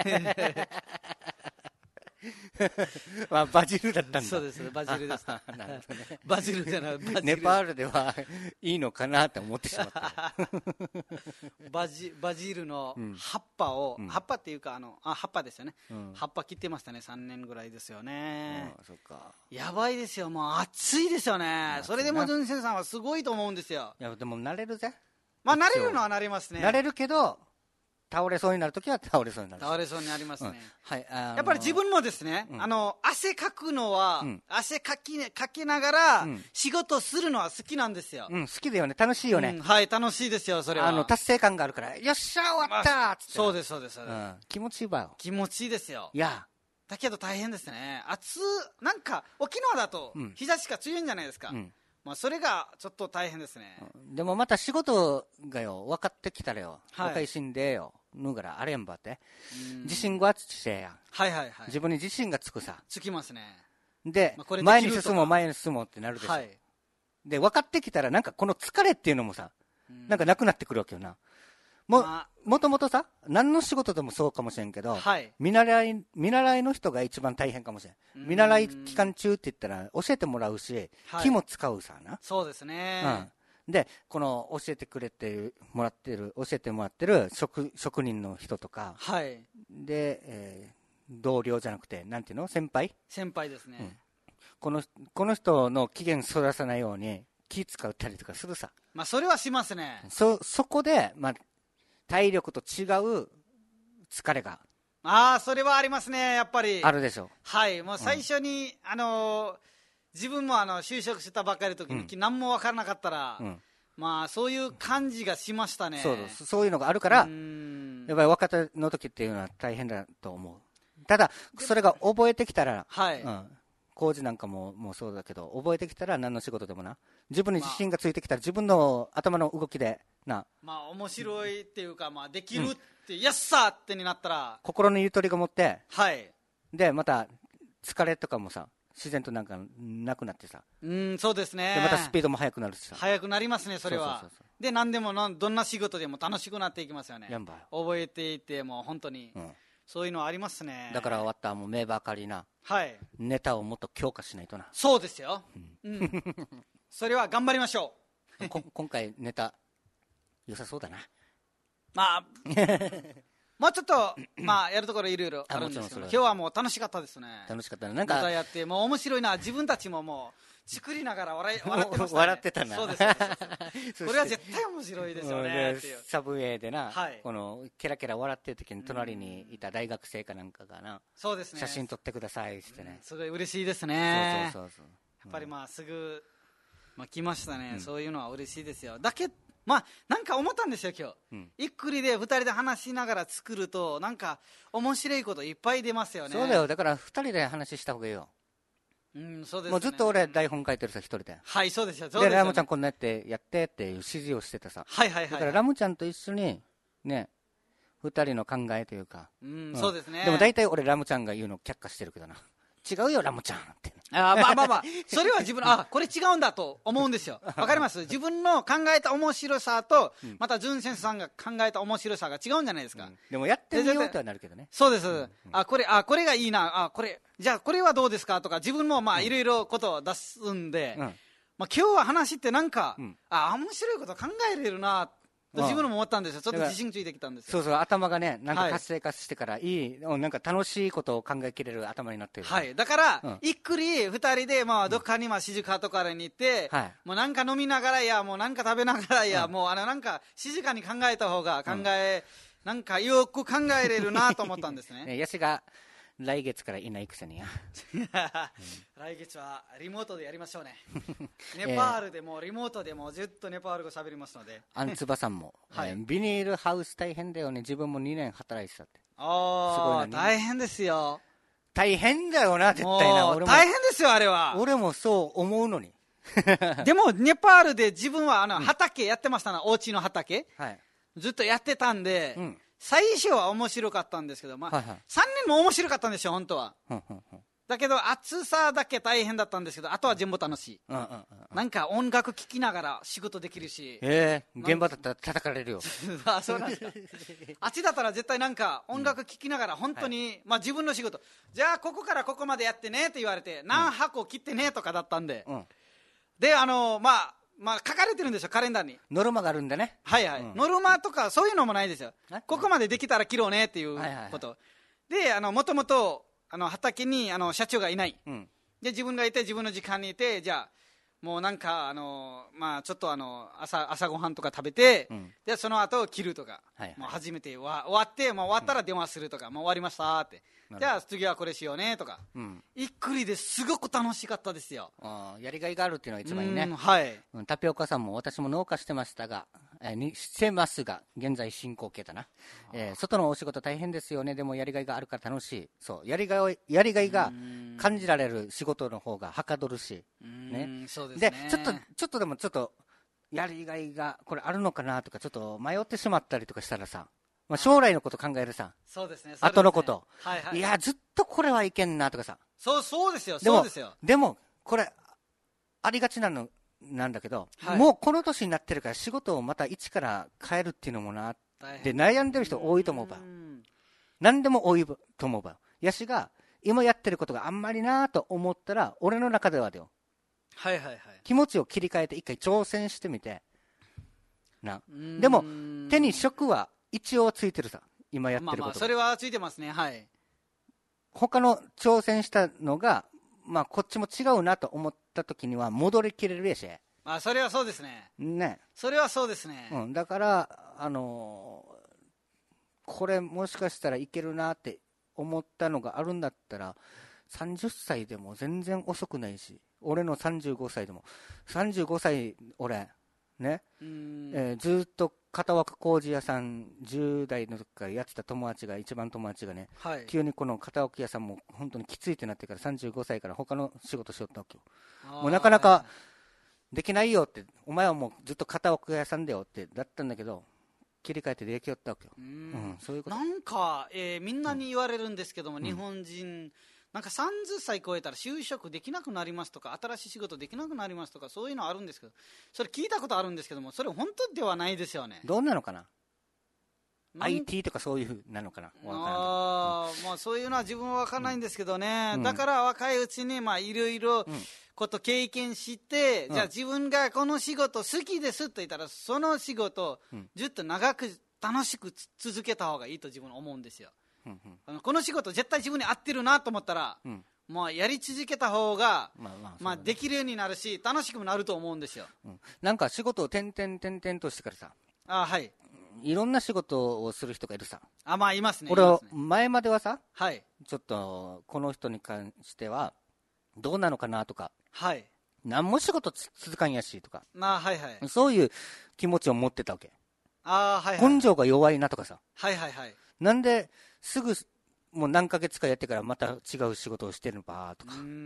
まあ、バジルだったんだ。 そうです、バジルです。 なるほどね。 バジルじゃない、バジル。 ネパールではいいのかなって思ってしまった。 バジバジルの葉っぱを、うん、葉っぱっていうかあのあ葉っぱですよね、うん、葉っぱ切ってましたね。さんねんぐらいですよね、 うん、そっか。 やばいですよ、もう暑いですよね。それでもジュンセンさんはすごいと思うんですよ。 いやでも慣れるぜ。 まあ慣れるのは慣れますね。 慣れるけど倒れそうになるときは倒れそうになる。 倒れそうになりますね、うん、 はい、あのー、 やっぱり自分もですね、うん、あの汗かくのは、うん、汗かき、ね、かきながら、うん、仕事するのは好きなんですよ、 うん、好きだよね、楽しいよね、 うん、はい楽しいですよ。それはあの達成感があるからよっしゃ終わったーっつって、 そうですそうです、うん、 気持ちいいわよ。 気持ちいいですよ。 いやだけど大変ですね。暑なんか沖縄だと日差しが強いんじゃないですか、うん、まあ、それがちょっと大変ですね。 でもまた仕事がよ分かってきたらよ、はい、若いしんでよぬがらあれんばって自信がつしてや、 はいはいはい、 自分に自信がつくさ。 つきますね。 で、まあ、前に進もう前に進もうってなるでしょ、はい、で分かってきたらなんかこの疲れっていうのもさ、なんかなくなってくるわけよな。も、まあ、もともとさ何の仕事でもそうかもしれんけど、はい、見習い見習いの人が一番大変かもしれん。見習い期間中って言ったら教えてもらうし、はい、気も使うさな。 そうですね、 うん、でこの教えてくれてもらってる教えてもらってる 職, 職人の人とか、 はい、 で、えー、同僚じゃなくてなんていうの先輩先輩ですね、 うん、このこの人の機嫌そらさないように気使ったりとかするさ。 まあそれはしますね。 そそこでまあ体力と違う疲れがああそれはありますね。やっぱりあるでしょ。 はい、もう最初に、うん、あのー、自分もあの就職したばっかりの時に、うん、何も分からなかったら、うん、まあそういう感じがしましたね。 そうそういうのがあるからやっぱり若手の時っていうのは大変だと思う。ただそれが覚えてきたら、 はい、うん、 工事なんかももうそうだけど覚えてきたら何の仕事でもな自分に自信がついてきたら自分の頭の動きでな、 まあ面白いっていうか、まあ、できるって、うん、やっさーってになったら心のゆとりが持って、 はい、 でまた疲れとかもさ自然となんかなくなってさ、 うんそうですね。 でまたスピードも速くなるしさ。 速くなりますねそれは。そうそうそうそう。で何でもどんな仕事でも楽しくなっていきますよね。 やんば覚えていても本当に、うん、そういうのありますね。 だから終わったらもう目ばかりな、 はい、 ネタをもっと強化しないとな。 そうですよ、うんうん、それは頑張りましょうこ今回ネタ良さそうだな。 まあもうちょっと、まあ、やるところいろいろあるんですけど、今日はもう楽しかったですね。 楽しかったね。なんか歌やってもう面白いな。自分たちももう作りながら笑い笑ってましたね。 笑ってたな。 そうですそうですこれは絶対面白いですよねっていう。 サブウェイでな、 はい、 このケラケラ笑ってる時に隣にいた大学生かなんかがな、 そうですね、 写真撮ってくださいってね、 すごい嬉しいですね。 そうそうそうそう、 やっぱりまあすぐ、まあ、来ましたね、うん、そういうのは嬉しいですよ。だけまあなんか思ったんですよ今日、うん、ゆっくりでふたりで話しながら作るとなんか面白いこといっぱい出ますよね。 そうだよ、だからふたりで話した方がいいよ。 うん、そうですね、 もうずっと俺台本書いてるさ一人で。 はい、そうですよ。 で、ラムちゃんこんなやってやってっていう指示をしてたさ。 はいはいはい、 だからラムちゃんと一緒にねふたりの考えというか、 うん、うん、そうですね。 でも大体俺ラムちゃんが言うの却下してるけどな。違うよラムちゃんって。 あまあまあまあそれは自分あこれ違うんだと思うんですよ。わかります。自分の考えた面白さと、うん、また純先生さんが考えた面白さが違うんじゃないですか、うん、 でもやってみようとはなるけどね。 そうです、うんうん、あこれあこれがいいなあこれじゃあこれはどうですかとか自分もまあいろいろことを出すんで、うん、まあ、今日は話ってなんか、うん、あ面白いこと考えれるな自分も思ったんですよ。ちょっと自信ついてきたんですよ。 そうそう、頭がねなんか活性化してからいい、はい、なんか楽しいことを考えきれる頭になってる、 はい、だから、うん、ゆっくりふたりで、まあ、どっかにまあ静かとかに行って、うん、もうなんか飲みながらやもうなんか食べながらや、うん、もうあのなんか静かに考えた方が考え、うん、なんかよく考えれるなと思ったんですね。 ね、ヤシが来月からいないくせにや、 うん、来月はリモートでやりましょうね。ネパールでもリモートでもずっとネパール語喋りますので。 アンツバさんも、はい、えー、ビニールハウス大変だよね。自分もにねん働いてたって。 ああ大変ですよ。 大変だよな絶対な。 俺も大変ですよあれは。 俺もそう思うのに。 でもネパールで自分はあの畑やってましたな、うん、お家の畑、 はい、 ずっとやってたんで、うん、最初は面白かったんですけど、まあはいはい、 さんねんも面白かったんですよ本当は、 うんうんうん、 だけど暑さだけ大変だったんですけど、あとは全部楽しい、 うんうんうん、 なんか音楽聴きながら仕事できるし、 えー、現場だったら叩かれるよあ、そうなんですかあっちだったら絶対なんか音楽聴きながら本当に、うん、はい、まあ、自分の仕事、じゃあここからここまでやってねって言われて、何箱切ってねとかだったんで、うん、であのまあまあ、書かれてるんですよ、カレンダーに。 ノルマがあるんだね。 はいはい、うん、ノルマとかそういうのもないですよ。ここまでできたら切ろうねっていうこと、はいはいはい、であのもともとあの畑にあの社長がいない、うん、で自分がいて自分の時間にいて、じゃあもうなんかあの、まあ、ちょっとあの 朝, 朝ごはんとか食べて、うん、でその後切るとか、はいはい、もう初めてわ終わって、もう終わったら電話するとか、うん、もう終わりましたって、じゃあ次はこれしようねとか、うん、いっくりですごく楽しかったですよ。 あ、やりがいがあるっていうのが一番いいね。 はい、 うん、タピオカさんも私も農家してましたが、えー、にしてますが現在進行形だな、えー、外のお仕事大変ですよね。でもやりがいがあるから楽しい。そうやりがいやりがいが感じられる仕事の方がはかどるし、ね、 そうですね。 でちょっとちょっとでもちょっとやりがいがこれあるのかなとかちょっと迷ってしまったりとかしたらさ、まあ、将来のこと考えるさ、 そうですね、 後のこと、 はいはい、 いやずっとこれはいけんなとかさ、 そうそうですよ、そうですよ。 でもこれありがちなのなんだけど、はい、もうこの年になってるから仕事をまた一から変えるっていうのもなって悩んでる人多いと思うば、何でも多いと思うば、やしが今やってることがあんまりなと思ったら俺の中ではだよ、 はいはいはい、 気持ちを切り替えて一回挑戦してみてな。でも手に職は一応ついてるさ、今やってること、まあ、まあそれはついてますね。はい、 他の挑戦したのが、まあ、こっちも違うなと思った時には戻りきれるやし、 まあ、それはそうですね。 ね、 それはそうですね、 うん、だから、あのー、これもしかしたらいけるなって思ったのがあるんだったらさんじゅっさいでも全然遅くないし、俺のさんじゅうごさいでもさんじゅうごさい俺ね、うん、えー、ずっと片枠工事屋さんじゅう代の時からやってた友達が一番友達がね、はい、急にこの片枠屋さんも本当にきついってなってからさんじゅうごさいから他の仕事しよったわけよ。もうなかなかできないよって、お前はもうずっと片枠屋さんだよってだったんだけど切り替えてできよったわけよ。うん、うん、そういうことなんか、えー、みんなに言われるんですけども、うん、日本人なんかさんじゅっさい超えたら就職できなくなりますとか新しい仕事できなくなりますとかそういうのあるんですけど、それ聞いたことあるんですけども、それ本当ではないですよね。 どうなのかな、アイティー とかそういうなのかな、 あ、うん、まあ、そういうのは自分は分からないんですけどね、うん、だから若いうちにいろいろこと経験して、うん、じゃあ自分がこの仕事好きですと言ったらその仕事をずっと長く楽しく続けた方がいいと自分は思うんですよ。うんうん、あのこの仕事絶対自分に合ってるなと思ったら、うん、もうやり続けた方が、まあまあまあ、できるようになるし楽しくもなると思うんですよ。 うん、なんか仕事を転々転々としてからさ、 あ、はい、 いろんな仕事をする人がいるさ。 あ、まあいますね。 俺は前まではさ、 はい、 ちょっとこの人に関してはどうなのかなとか、 はい、 何も仕事続かんやしとか、 まあはいはい、 そういう気持ちを持ってたわけ。 あ、はいはい、 根性が弱いなとかさ、 はいはいはい、 なんですぐもう何ヶ月かやってからまた違う仕事をしてるのかとか、うーん、うん、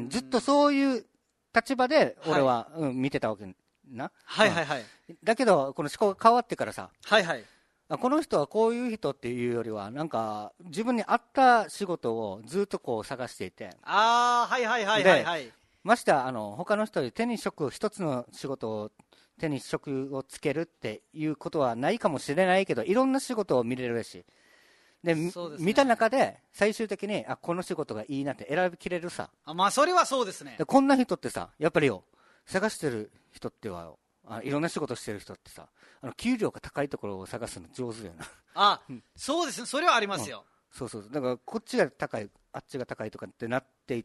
ずっとそういう立場で俺は、はい、うん、見てたわけな。 はいはいはい、 うん、だけどこの思考が変わってからさ、 はいはい、 この人はこういう人っていうよりはなんか自分に合った仕事をずっとこう探していて、 ああ、はいはいはいはいはい、 ましてあの他の人より手に職一つの仕事を手に職をつけるっていうことはないかもしれないけど、いろんな仕事を見れるし、で、ね、見た中で最終的にあこの仕事がいいなって選びきれるさ。 あ、まあそれはそうですね。 でこんな人ってさ、やっぱりよ、探してる人ってはあいろんな仕事してる人ってさ、あの給料が高いところを探すの上手だよな。 あ、うん、そうですね、それはありますよ。 うん、そうそう、だからこっちが高いあっちが高いとかってなっていって、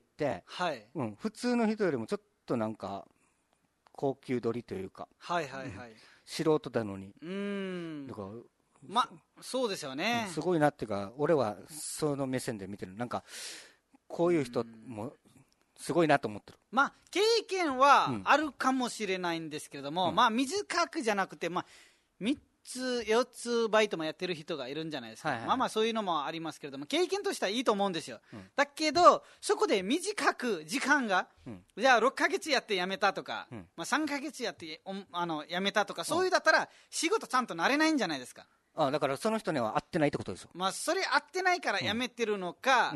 はい、 うん、普通の人よりもちょっとなんか高級取りというか、 はいはいはい、うん、 素人だのに、 うーん、 だからま、そうですよね、 うん、すごいなっていうか、俺はその目線で見てる。なんかこういう人もすごいなと思ってる。 まあ経験はあるかもしれないんですけれども、うん、まあ短くじゃなくて、まあみっつよっつバイトもやってる人がいるんじゃないですか、はいはい、まあまあそういうのもありますけれども、経験としてはいいと思うんですよ、うん、だけどそこで短く時間が、うん、じゃあろっかげつやって辞めたとか、うん、まあ、さんかげつやっておあの辞めたとか、そういうだったら仕事ちゃんと慣れないんじゃないですか。 ああ、だからその人には合ってないってことですよ。 まあ、それ合ってないから辞めてるのか、うん、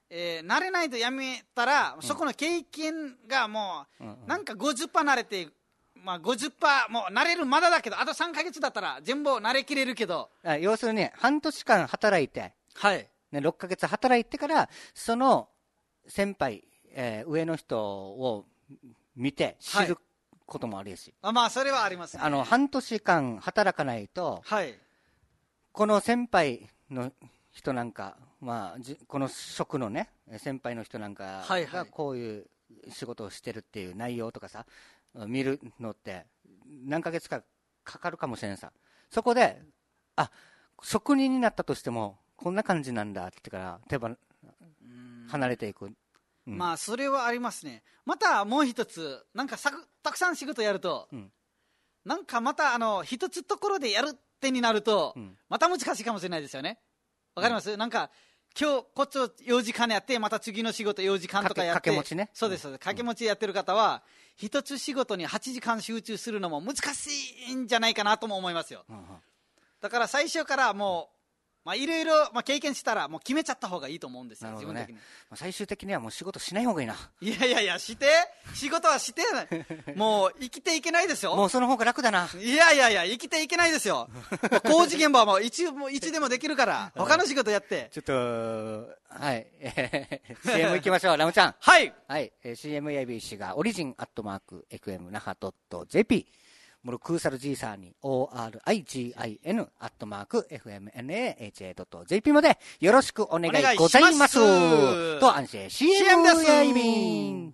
えー、慣れないとやめたら、うん、そこの経験がもう、うんうん、なんか ごじゅっパーセント 慣れて、まあ、ごじゅっパーセント もう慣れるまだだけど、あとさんかげつだったら全部慣れきれるけど、 要するに半年間働いて、 はいね、ろっかげつ働いてからその先輩、えー、上の人を見て知ることもあるし、 はい、あまあそれはあります、ね、 あの半年間働かないと、 はい、 この先輩の人なんか、まあ、この職のね先輩の人なんかがこういう仕事をしてるっていう内容とかさ、見るのって何ヶ月かかかるかもしれんさ。そこで、あ、職人になったとしてもこんな感じなんだってから手放離れていく、うん、 まあそれはありますね。またもう一つ、なんかさたくさん仕事やると、うん、なんかまたあの一つところでやるってになると、うん、また難しいかもしれないですよね。わかります、うん、なんか今日こっちをよじかんやってまた次の仕事よじかんとかやって掛け持ちね。 そうです、掛け持ちやってる方は一つ仕事にはちじかん集中するのも難しいんじゃないかなとも思いますよ、うんうん、だから最初からもうまあいろいろ経験したらもう決めちゃった方がいいと思うんですよ、ね、自分的に。 最終的にはもう仕事しない方がいいな。 いやいやいや、して仕事はしてもう生きていけないですよ。 もうその方が楽だな。 いやいやいや、生きていけないですよ工事現場はもういつもういつでもできるから他の仕事やってちょっとはい、えー、シーエム 行きましょう。ラムちゃん、 はい、 はい、えー、シーエムエービーシー がオリジンアットマーク エフエム 那覇 .jp、モルクーサルジーサーに オーアールアイジーアイエヌ アットマーク エフエムエヌエーエイチエードットジェーピー までよろしくお願いございますと安心 シーエム やいびん。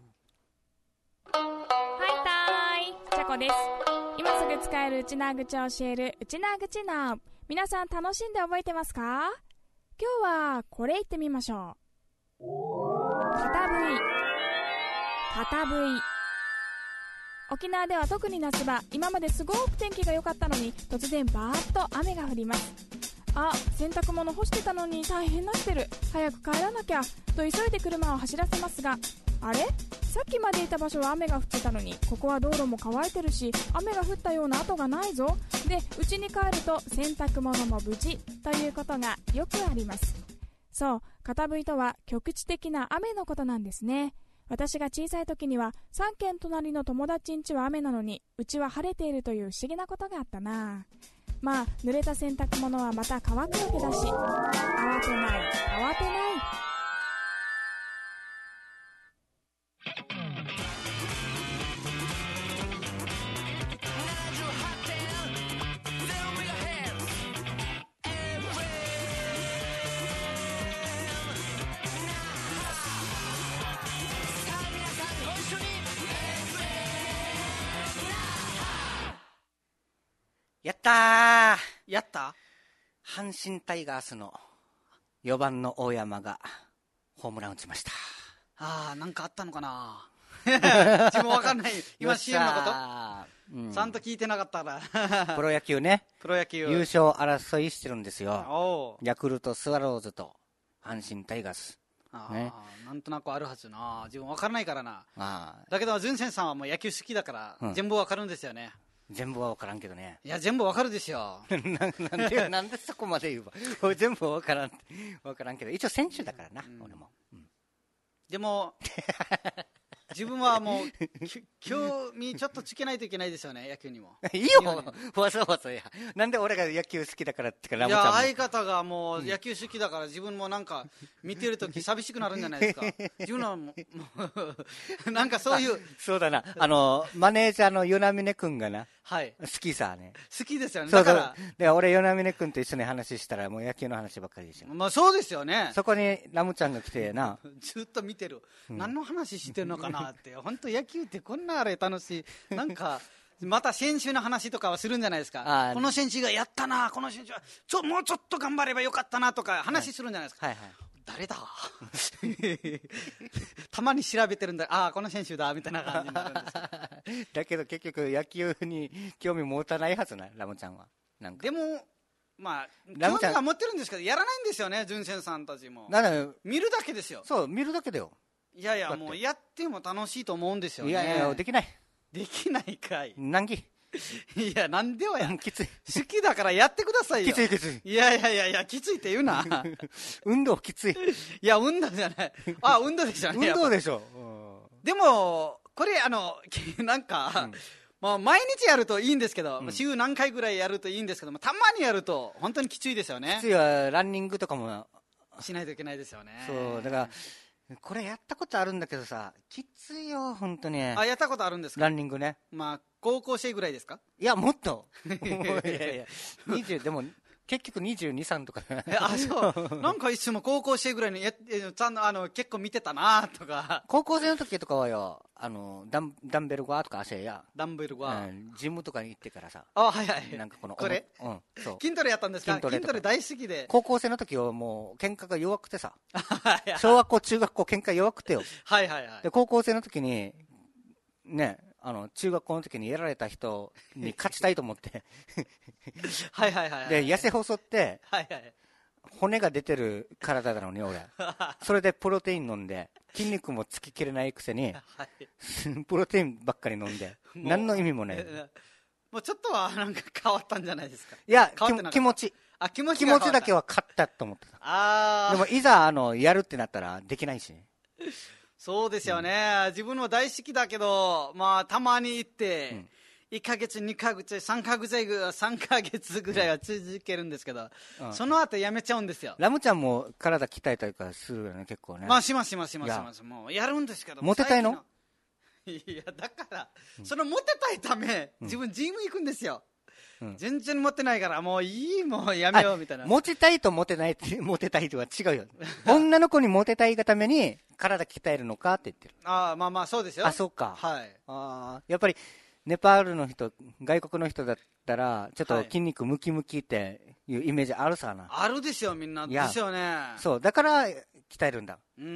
はいたーい、チャコです。今すぐ使えるうちなー口を教えるうちなー口なー。皆さん楽しんで覚えてますか？今日はこれ言ってみましょう。片笛、片笛。沖縄では特に夏場、今まですごく天気が良かったのに突然バーッと雨が降ります。あ、洗濯物干してたのに大変なってる、早く帰らなきゃと急いで車を走らせますが、あれ、さっきまでいた場所は雨が降ってたのにここは道路も乾いてるし雨が降ったような跡がないぞ。で、家に帰ると洗濯物も無事ということがよくあります。そう、片笛とは局地的な雨のことなんですね。私が小さい時にはさんけん隣の友達ん家は雨なのにうちは晴れているという不思議なことがあったな。まあ濡れた洗濯物はまた乾くわけだし、慌てない慌てない。 やったー、 やった阪神タイガースのよばんの大山がホームラン打ちました。 あー、なんかあったのかな自分わかんない今 シーエム のこと、うん、ちゃんと聞いてなかったからプロ野球ね、 プロ野球優勝争いしてるんですよ。ヤクルトスワローズと阪神タイガース。 あ、ね、なんとなくあるはずな。自分わからないからな。あ、だけど純先さんはもう野球好きだから、うん、全部わかるんですよね。 全部は分からんけどね。 いや全部わかるですよな, なんでなんでそこまで言うわ全部わからんわからんけど一応選手だからな、うん、俺も、うん、 でも自分はもう興味ちょっとつけないといけないですよね、野球にも。 いいよわざわざ。やなんで俺が野球好きだからってか、 ラムちゃんも。いや相方がもう野球好きだから自分もなんか見てるとき寂しくなるんじゃないですか自分はもうなんかそういうそうだな、あのマネージャーの与那峰君がな、 はい、 好きさね。 好きですよね。 だからで俺与那峰君と一緒に話したらもう野球の話ばっかりでしょ。 まあそうですよね。 そこにラムちゃんが来てなずっと見てる、うん、何の話してるのかなって本当野球ってこんなあれ楽しい。なんかまた選手の話とかはするんじゃないですか。この選手がやったな、この選手はちょもうちょっと頑張ればよかったなとか話するんじゃないですか、はいはいはい、誰だたまに調べてるんだ、ああこの選手だみたいな感じになるんですだけど結局野球に興味持たないはずな、ラムちゃんは。なんかでもまあ興味は持ってるんですけどやらないんですよね、純先さんたちも。見るだけですよ。 そう見るだけだよ。 いやいやもうやっても楽しいと思うんですよね。 いやいやできないできないかい。 難儀いや、なんでよや。 きつい。 好きだからやってくださいよ。 きついきつい。 いやいやいやいや、きついって言うな。 運動きつい。 いや、運動じゃない。あ、運動でしょね。 運動でしょ。 でも、これ、あの、なんか、うん、もう毎日やるといいんですけど、うん、週何回ぐらいやるといいんですけども、たまにやると本当にきついですよね。 きついはランニングとかもしないといけないですよね。 そう、だから、これやったことあるんだけどさ、きついよ、本当に。 あ、やったことあるんですか？ ランニングね。 まあ、高校生ぐらいですか？ いや、もっと。いやいや、にじゅう、でも、結局にじゅうに、さんとか。 あ、そう。なんかいつも高校生ぐらいにや、ちゃんとあの、結構見てたなとか。 高校生の時とかはよ、あの、ダン、ダンベルガーとか汗や。 ダンベルガー、 うん、ジムとかに行ってからさ。 あ、はいはい。 なんかこの、 これうん、そう。 筋トレやったんですか？筋トレ。筋トレ大好きで。 高校生の時はもう、喧嘩が弱くてさ。小学校、中学校喧嘩弱くてよ。 はいはいはい。 で、高校生の時に、ね、あの、中学校の時にやられた人に勝ちたいと思って。 はいはいはい。 で、痩せ細って、 はいはい。 骨が出てる体なのに、俺。それでプロテイン飲んで、筋肉もつききれないくせに、はい、プロテインばっかり飲んで、何の意味もね。 もうちょっとはなんか変わったんじゃないですか。 いや、気持ち。 あ、気持ち。 気持ちだけは勝ったと思ってた。 ああ。 でも、いざ、あの、やるってなったら、できないしね。 そうですよね、うん、自分も大好きだけど、まあ、たまに行って、うん、いっかげつ、にかげつ、さんかげつ、さんかげつぐらいは続けるんですけど、うん、その後やめちゃうんですよ。 ラムちゃんも体鍛えたりとかするよね、結構ね。 まあ、しますしますしますします。もうやるんですけど。 モテたいの？ いや、だから、うん、そのモテたいため、自分ジム行くんですよ。うん、全然モテないから、もういい、もうやめようみたいな。 モテたいとモテないって、モテたいとは違うよ。女の子にモテたいがために、体鍛えるのかって言ってる。 ああ、まあまあ、そうですよ。 あ、そうか。 はい。 ああ、やっぱり、ネパールの人、外国の人だったら、ちょっと筋肉ムキムキっていうイメージあるさな。 あるですよ、みんな。ですよね。 そう、だから鍛えるんだ。 うん。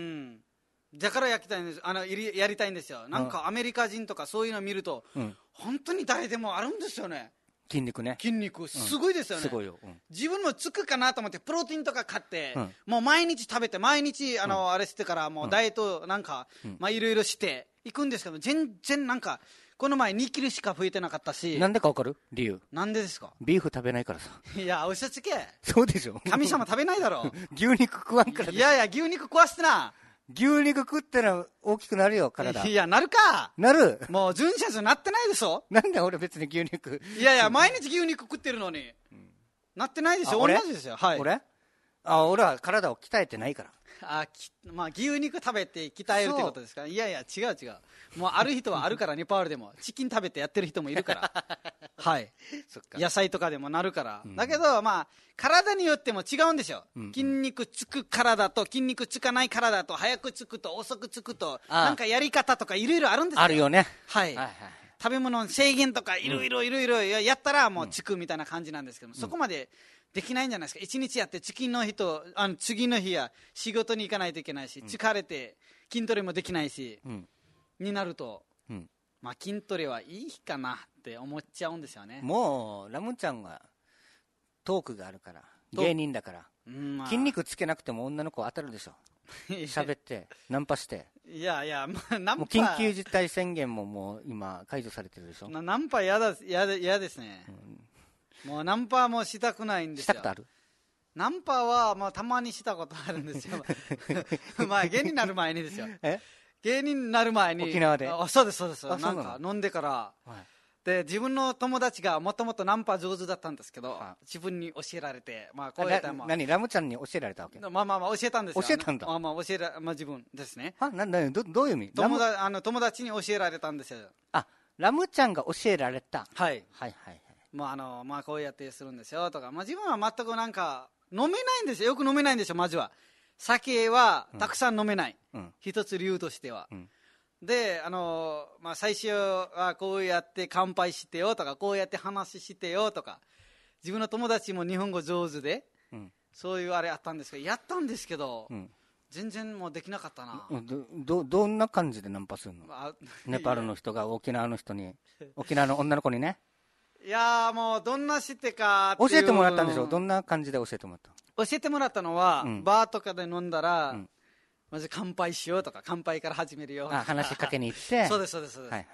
だからやりたいんです。あの、やりたいんですよ。なんかアメリカ人とかそういうのを見ると、うん、本当に誰でもあるんですよね。 筋肉ね。 筋肉、すごいですよね。 うん、すごいよ、うん。 自分もつくかなと思って、プロテインとか買って、うん、もう毎日食べて、毎日、あの、うん、あれしてから、もうダイエットなんか、うん、まあいろいろして、行くんですけど、全然なんか、この前にキロしか増えてなかったし。 なんでかわかる？理由。 なんでですか？ ビーフ食べないからさ。 いや、嘘つけ。 そうでしょ。 神様食べないだろ。 牛肉食わんから。 いやいや、牛肉壊してな。 牛肉食ったら大きくなるよ、体。 いや、なるか。 なる。 もう、純シャツなってないでしょ。 なんで俺別に牛肉。 いやいや、毎日牛肉食ってるのに。うん、なってないでしょ。同じですよ。はい。 俺あ、俺は体を鍛えてないから。 あ、きまあ、牛肉食べて鍛えるってことですか？いやいや、違う違う。もうある人はあるからネパールでもチキン食べてやってる人もいるからはいそっか、野菜とかでもなるから、うん、だけどまあ体によっても違うんですよ、うんうん、筋肉つく体と筋肉つかない体と早くつくと遅くつくとなんかやり方とかいろいろあるんですよ。 あるよね、 はい、はいはい、食べ物の制限とかいろいろいろいろやったらもうつくみたいな感じなんですけども、うん、そこまでできないんじゃないですか。一日やってチキンの日とあの次の日は仕事に行かないといけないし、うん、疲れて筋トレもできないし、うん、になると、うん、まあ筋トレはいいかなって思っちゃうんですよね。 もうラムちゃんがトークがあるから芸人だから、うんまあ、筋肉つけなくても女の子当たるでしょ。喋ってナンパして。 いやいや、まあ、ナンパもう緊急事態宣言ももう今解除されてるでしょ。 ナンパ嫌だ嫌だ嫌ですね、うん、もうナンパもしたくないんですよ。 したことある？ ナンパはまあたまにしたことあるんですよまあ芸人になる前にですよ。え芸人になる前に沖縄で。 あ、そうですそうです。なんか飲んでから、はい、で自分の友達がもともとナンパ上手だったんですけど、はい、自分に教えられて、まあこうやってまあ何ラムちゃんに教えられたわけ？ まあまあまあ教えたんですよ。 教えたんだ。 まあまあ教えらまあ自分ですね。 はななどどういう意味？ 友達あの友達に教えられたんですよ。 あ、ラムちゃんが教えられた。 はいはいはいはい。 まああのまあこうやってするんですよとか、まあ自分は全くなんか飲めないんですよ。よく飲めないんですよ。まずは酒はたくさん飲めない。うん、一つ理由としては。うんで、あのーまあ、最初はこうやって乾杯してよとかこうやって話してよとか自分の友達も日本語上手で、うん、そういうあれあったんですけどやったんですけど、うん、全然もうできなかったな。 ど, ど, どんな感じでナンパするの？ネパールの人が沖縄の人に沖縄の女の子にね。 いやーもうどんなしてかっていう教えてもらったんでしょ。どんな感じで教えてもらった？ 教えてもらったのは、うん、バーとかで飲んだら、うんまず乾杯しようとか乾杯から始めるよ。 あ、話しかけに行ってそうですそうですそうです、 はいはいはい、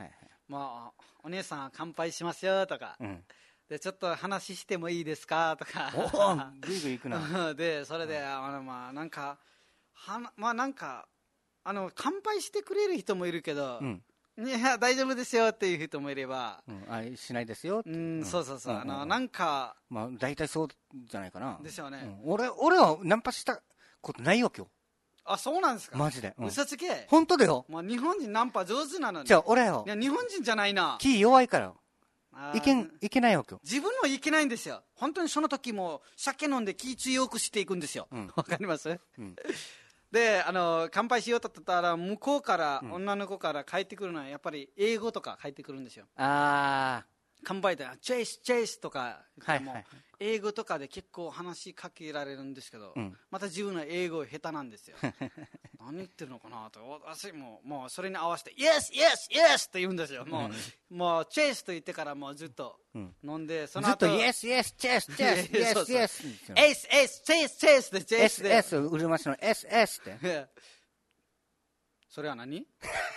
まあ、お姉さん乾杯しますよとか、うん、でちょっと話してもいいですかとか、 おぐいぐい行くなでそれで、うん、あのまあなんかはまあなんかあの乾杯してくれる人もいるけど、うん、いや大丈夫ですよっていう人もいれば、 うん、あしないですよって、 うん、そうそうそう、うん、あのなんかまあ大体そうじゃないかなでしょうね、 うん、俺俺はナンパしたことないよ今日。 あ、そうなんですか。 マジで、 うん、嘘つけ。 本当だよ。 まあ、日本人ナンパ上手なのに。 じゃあ俺よ。 いや日本人じゃないな。 気弱いからいけんいけないよ今日。 自分もいけないんですよ。本当にその時も酒飲んで気強くしていくんですよ。わ、うん、かります、うん、であの乾杯しようと言ったら向こうから、うん、女の子から帰ってくるのはやっぱり英語とか帰ってくるんですよ。 ああ乾杯でチェイスチェイスとか言っても、はいはい、英語とかで結構話しかけられるんですけど、うん、また自分は英語下手なんですよ何言ってるのかなと私ももうそれに合わせて Yes Yes Yes って言うんですよ。もう、うん、もうチェイスと言ってからもうずっと飲んで、うん、その後ずっと Yes Yes Yes Yes Yes Yes エースエースチェイスチェイスでチェイスでエスエス うるま市の エスエス ってそれは何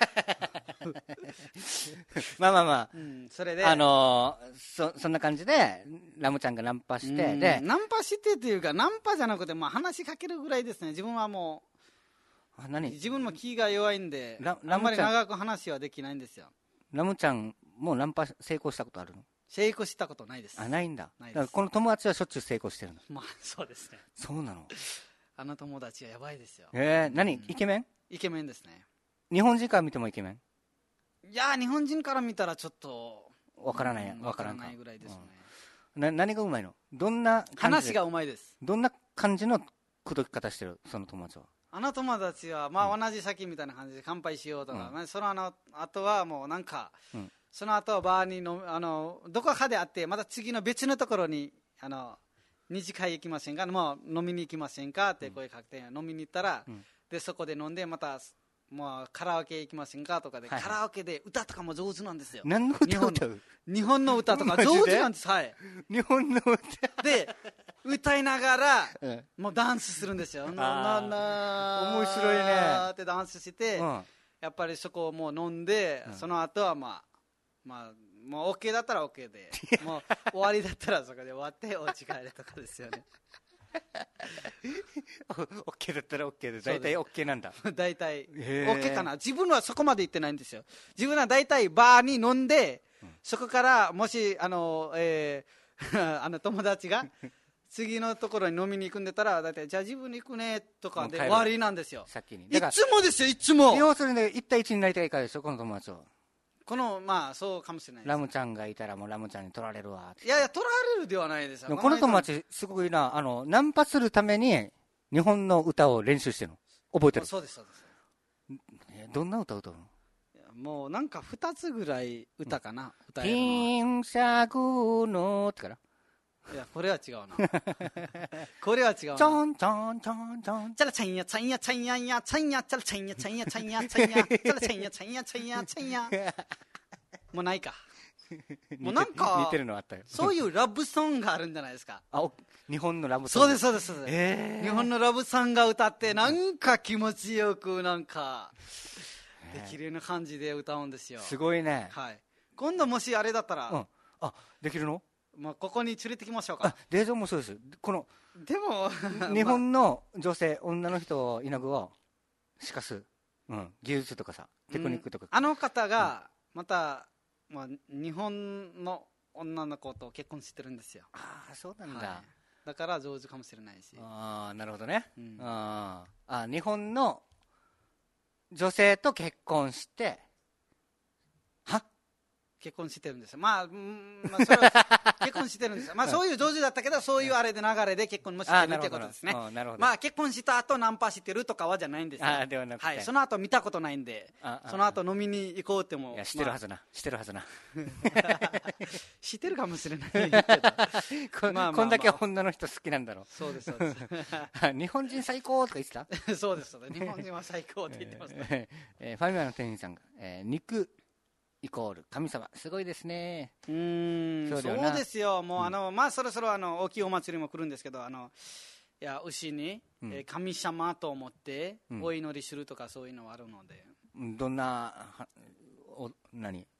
まあまあまあ、 うん、それであのー、そ, そんな感じでラムちゃんがナンパして、でナンパしてというかナンパじゃなくて、まあ、話しかけるぐらいですね。自分はもうあ何自分も気が弱いんでラあんまり長く話はできないんですよ。 ラムちゃんもうナンパ成功したことあるの？ 成功したことないです。 あないんだ。だからこの友達はしょっちゅう成功してるの。 まあそうですね。 そうなの。 あの友達はやばいですよ。 えー、何、うん、イケメン？ イケメンですね。 日本人から見てもイケメン？ いや日本人から見たらちょっとわからない、 わからないぐらいですね。 うん、な何がうまいの？どんな話がうまいです。 どんな感じの口説き方してるその友達は？ あの友達はまあ同じ先みたいな感じで乾杯しようとか、うん、そのあの後はもうなんか、うん、その後はバーにのあのどこかで会ってまた次の別のところにあの二次会行きませんか、もう飲みに行きませんかって声かけて、うん、飲みに行ったら、うん、でそこで飲んでまたもうカラオケ行きませんかとかで、はい、カラオケで歌とかも上手なんですよ。 何の歌を歌う？ 日本の歌とか上手なんです。はい。 日本の歌で歌いながら、うん、もうダンスするんですよ。なな面白いねってダンスして、うん、やっぱりそこをもう飲んで、うん、その後はまあまあもう OK だったら OK でもう終わりだったらそこで終わってお家帰るとかですよね OK だったら OK で大体 OK なんだ。 大体 OK かな。自分はそこまで言ってないんですよ。自分は大体バーに飲んで、うん、そこからもしあの、えー、あの友達が次のところに飲みに行くんだったら大体じゃあ自分に行くねとかで終わりなんですよ。 先にいつもですよいつも。 要するにいち対いちになりたいからでしょこの友達は。 このまあそうかもしれないです。 ラムちゃんがいたらもうラムちゃんに取られるわって。 いやいや取られるではないですよ。 この友達すごいな、あのナンパするために日本の歌を練習してるの覚えてる？ そうですそうです。 どんな歌歌うの？ いやもうなんかふたつぐらい歌かな、うん、歌えるのは金尺のってからいやこれは違うなこれは違うな。 ちょんちょんちょんちょんチャラチャンヤチャンヤチャンヤンヤチャンヤチャラチャンヤチャンヤチャンヤチャンヤチャラチャンヤチャンヤチャンヤチャンヤもうないかもうなんか似てるのあったよ。 そういうラブソングがあるんじゃないですか。 あ日本のラブソング。 そうですそうです、えー、日本のラブソングが歌ってなんか気持ちよくなんかで綺麗な感じで歌うんですよ。 すごいね。 はい。今度もしあれだったら、うん、 あできるの？ まあ、ここに連れてきましょうか。 冷蔵もそうです。このでも日本の女性、まあ、女の人稲具をしかす、うん、技術とかさテクニックとか、 うん、あの方がまた、まあ、日本の女の子と結婚してるんですよ。 ああそうなんだ、はい、 だから上手かもしれないし。 ああなるほどね、うん、ああ日本の女性と結婚しては結婚してるんですよ。まあ、まあ、それは結婚してるんですよ。まあ、そういう上手だったけど、そういうあれで流れで結婚もしてるってことですね。まあ、結婚した後ナンパしてるとかはじゃないんですよ。 あではなくて、 はい、その後見たことないんで、その後飲みに行こうっても。 いや、してるはずな、まあ、してるはずな。 知ってるかもしれないけど。 こ, まあまあまあこんだけ女の人好きなんだろう。 そうです、そうです。 日本人最高とか言ってたそうです、そうです。日本人は最高って言ってます、ね。 えー、ファミマの店員さんが、えー、肉イコール神様すごいですね。 うーん そ, そうですよ。もう、うん、あのまあそろそろあの大きいお祭りも来るんですけど、あのいや牛に、うん、えー、神様と思ってお祈りするとかそういうのはあるので、 うん、どんなお何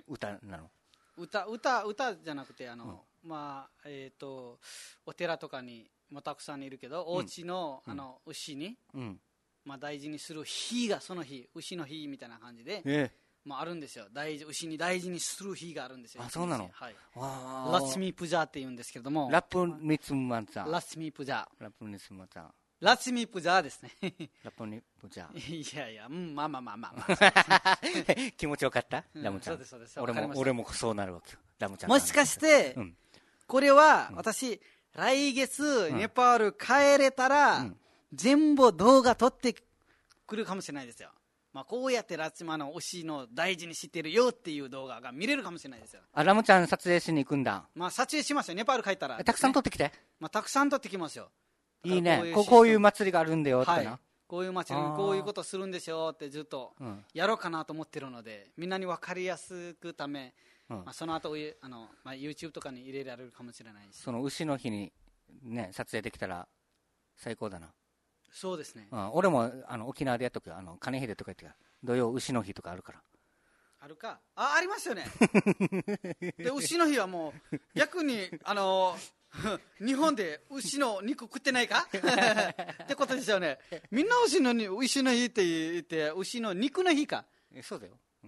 歌なの？ 歌歌歌じゃなくてあの、うん、まあえっ、ー、とお寺とかにもたくさんいるけど、うん、お家のあの牛に、うん、まあ大事にする日がその日、牛の日みたいな感じで、えー、まああるんですよ。大事牛に大事にする日があるんですよ。 あ、そうなの？ はい。ラッツミープジャーって言うんですけれども。 ラップミツマザー。 ラッツミープジャー。 ラップミツマザー。 ラツミプジャーですね。 ラプニプジャー。 いやいや、うん、まあまあまあまあ。 気持ちよかった、 うん、 ラムちゃん。 そうですそうです。 俺も、俺もそうなるわけよ。ラムちゃん。 もしかして、うん、これは、私、うん、来月、ネパール帰れたら、うん、全部動画撮ってくるかもしれないですよ。まあ、こうやってラツマの推しの大事にしてるよっていう動画が見れるかもしれないですよ。 あ、ラムちゃん撮影しに行くんだ。 まあ、撮影しますよ。ネパール帰ったら、ね。 たくさん撮ってきて。 まあ、たくさん撮ってきますよ。 いいね。こう、こういう祭りがあるんだよってな、はい、 こういう祭りこういうことするんでしょうってずっとやろうかなと思ってるので、みんなに分かりやすくため、うん、まあ、その後あの、まあ、YouTube とかに入れられるかもしれないし、 その牛の日に、ね、撮影できたら最高だな。 そうですね、 うん、俺もあの沖縄でやっとくよ。あの金秀とか言って土曜牛の日とかあるから。 あるか。あ、ありますよね。で牛の日はもう逆にあの日本で牛の肉食ってないかってことですよね。みんな牛の牛の日って言って牛の肉の日か。 え、そうだよ、うん、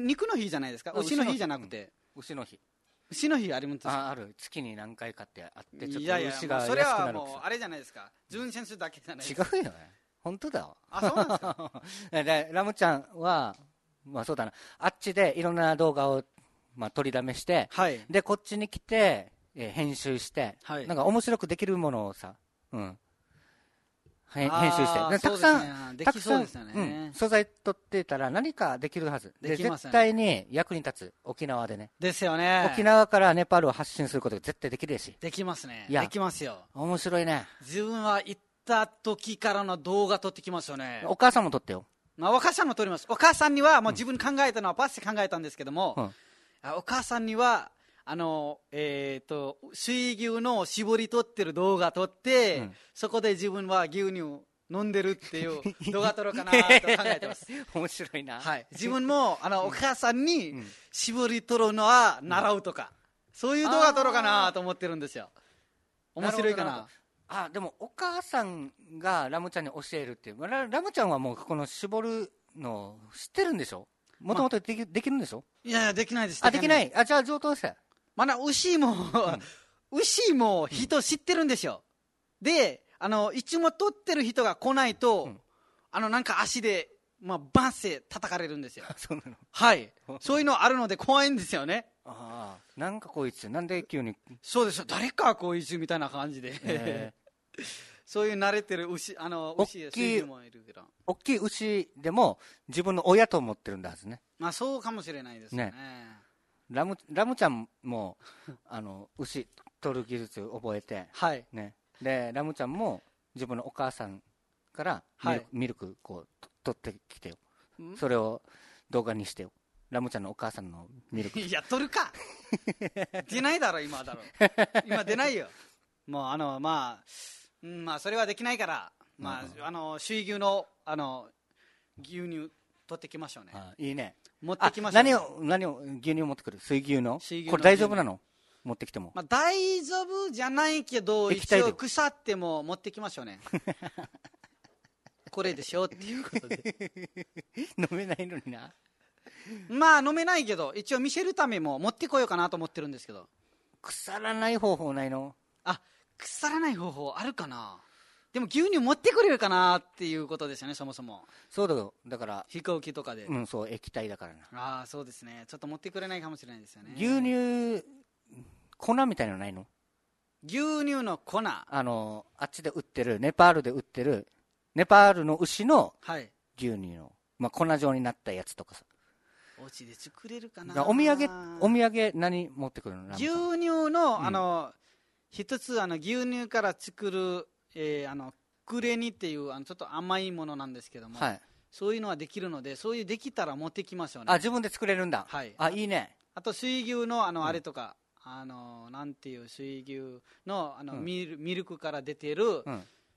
肉の日じゃないですか。牛の日じゃなくて、 うん、牛の日牛の日あります。 あ、ある。月に何回かってあって、ちょっと牛がいやいや、 それはもうあれじゃないですか。純選手だけじゃないですか。違うよね。本当だわ。 あ、そうなんですか。 でラムちゃんはまあそうだな、あっちでいろんな動画をまあ取りだめして、はい、でこっちに来てえ編集して、はい、なんか面白くできるものをさ、うん、編集して、たくさん、たくさん、うん、素材取ってたら何かできるはず。で、ね、絶対に役に立つ。沖縄でね。 ですよね。 沖縄からネパールを発信することが絶対できるし。 できますね。できますよ。 面白いね。 自分は行った時からの動画撮ってきますよね。 お母さんも撮ってよ。 まあ、お母さんも撮ります。お母さんにはもう自分考えたのはパッて考えたんですけども、うん、お母さんにはあのえー、と水牛の絞り取ってる動画撮って、うん、そこで自分は牛乳飲んでるっていう動画撮ろうかなと考えてます。 面白いな、 はい、自分もあのお母さんに絞り取るのは習うとか、うん、そういう動画撮ろうかなと思ってるんですよ。面白いかな。 あ、でもお母さんがラムちゃんに教えるっていう、ラ, ラムちゃんはもうこの絞るの知ってるんでしょ。もともとでき、ま、できるんでしょ。 いやいや、できないです。 あ、できない。あ、じゃあ上等して。 まだ牛も、うん、牛も人知ってるんですよ。うん、で、あのいつも取ってる人が来ないと、うん、あのなんか足で、まあ、バンセ叩かれるんですよ。 そうなの。 はい。そういうのあるので怖いんですよね。 ああ、なんかこいつなんで急に。 そうですよ。誰かこいつみたいな感じで。えー、そういう慣れてる牛、あの牛や水牛もいるけど。 大きい牛でも自分の親と思ってるんだはずね。 まあそうかもしれないですね。ね、 ラムラムちゃんもあの牛取る技術を覚えて、 はいね、でラムちゃんも自分のお母さんからミルク、はい、ミルクこう取ってきてよ。それを動画にしてよ。ラムちゃんのお母さんのミルク。 いや、取るか出ないだろ、今だろ。今出ないよ。もう、あの、まあ、うん、まあ、それはできないから、まあ、あの、水牛の、あの、牛乳取ってきましょうね。 あ、いいね。 持ってきましょう、ね。 何を、何を、牛乳持ってくる？水牛の？水牛のこれ大丈夫なの？持ってきても。 まあ、大丈夫じゃないけど、一応腐っても持ってきましょうね。これでしょっていうことで。 飲めないのにな。 まあ飲めないけど、一応見せるためも持ってこようかなと思ってるんですけど。 腐らない方法ないの？ あ、腐らない方法あるかな。でも牛乳持ってくれるかなっていうことですよね、そもそも。 そうだよ。だから飛行機とかで。 うん、そう、液体だからな。 ああ、そうですね。ちょっと持ってくれないかもしれないですよね。 牛乳粉みたいなのないの？ 牛乳の粉。 あのあっちで売ってる、ネパールで売ってる、ネパールの牛の牛乳の、はい、まあ、粉状になったやつとかさ。 お家で作れるかな。 お土産、お土産何持ってくるの？ 牛乳の、うん、あの一つ、あの牛乳から作る、えー、あのクレニっていうあのちょっと甘いものなんですけども、はい、そういうのはできるので、そういうできたら持ってきましょうね。 あ、自分で作れるんだ。 はい。 あ、いいね。 あと水牛のあのあれとか、うん、あのなんていう水牛のあの、うん、ミルミルクから出てる、うん、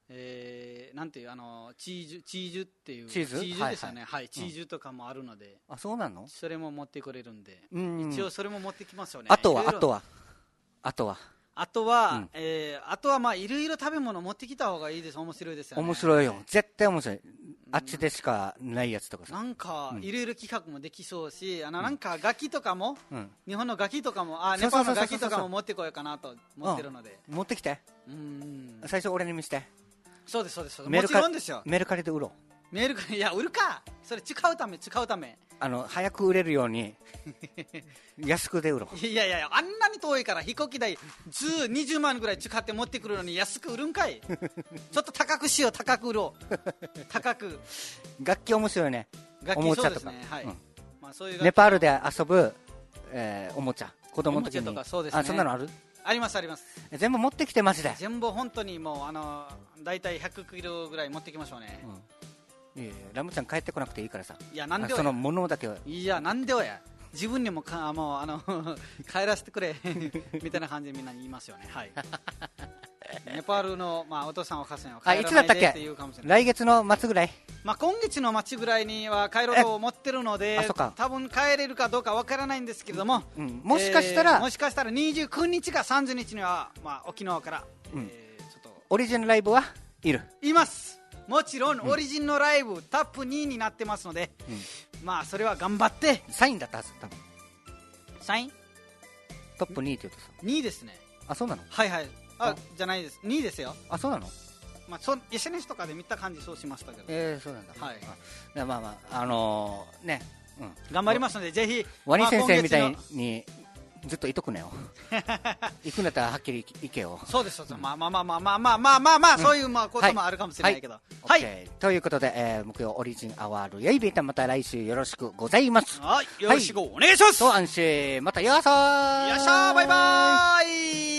えー、なんていうあのチーズチーズっていうチーズチーズですよね、 はいはいはい、チーズとかもあるので、 あ、そうなの？ それも持ってくれるんで、 うん一応それも持ってきますよね。 あとは、 いろいろあとは、あとは。 あとは、 うんえー、あとはまあいろいろ食べ物持ってきた方がいいです。面白いですよね。 面白いよ。絶対面白い。あっちでしかないやつとかさ。 なんかうんいろいろ企画もできそうし、あのなんか楽器とかも、 うん。 日本の楽器とかも、あ、 そうそうそうそうネパールの楽器とかも持ってこようかなと思ってるので、 持ってきて。 うん、 最初俺に見せて。 そうですそうです。もメルカちろんですよ。 メルカリで売ろう。 メールからいや売るか。それ使うため使うため。 あの、早く売れるように、安くで売ろう。 いやいやいや、あんなに遠いから飛行機代じゅう、にじゅうまんぐらい使って持ってくるのに安く売るんかい。ちょっと高くしよう、高く売ろう。高く。 楽器面白いね。 楽器おもちゃとか。 そうですね。はい。 うんまあそういう楽器ネパールで遊ぶ、えーおもちゃ。子供の時に。 おもちゃとかそうですねあ、そんなのある？ ありますあります。 全部持ってきてマジで。 全部本当にもうあのだいたいひゃくキロぐらい持ってきましょうね。 うん。いやいやラムちゃん帰ってこなくていいからさ。 いやなんでよそのものだけは。 いやなんでよや。自分にもかもうあの帰らせてくれみたいな感じでみんなに言いますよね。はい。ネパールのまあお父さんお母さんはあ、 帰いつだったっらないでってけ言うかもしれない。 来月の末ぐらい。 まあ今月の末ぐらいには帰ろうと思ってるのであそっか多分帰れるかどうかわからないんですけれども、 うん。もしかしたら、 えーもしかしたらにじゅうくにちかさんじゅうにちにはまあ沖縄から、 うんえーちょっとオリジナルライブはいる。 いますもちろんオリジンのライブ、タップにになってますので、 うんまあそれは頑張ってサインだったはず、多分。 サイントップにって言うとさ。 にいですね。 あ、そうなの？ はいはいああじゃないですにいですよ。 あ、そうなの？ まあそ エスエヌエス とかで見た感じそうしましたけど、 えー、そうなんだ。 はいあまあまあ、あのー、ね。うん。 頑張りますのでぜひワニ先生みたいまあ今月にずっといとくねよ。行くんだったらはっきり行けよ。 のそうですそうです、まあまあまあまあまあまあまあまあまあ、そういうまあこともあるかもしれないけどはい、 オッケーということで、えー、木曜オリジンアワールやいべーたまた来週よろしくございます。 はい、よろしくお願いします。 と安心またよーそーよっしゃーバイバーイ。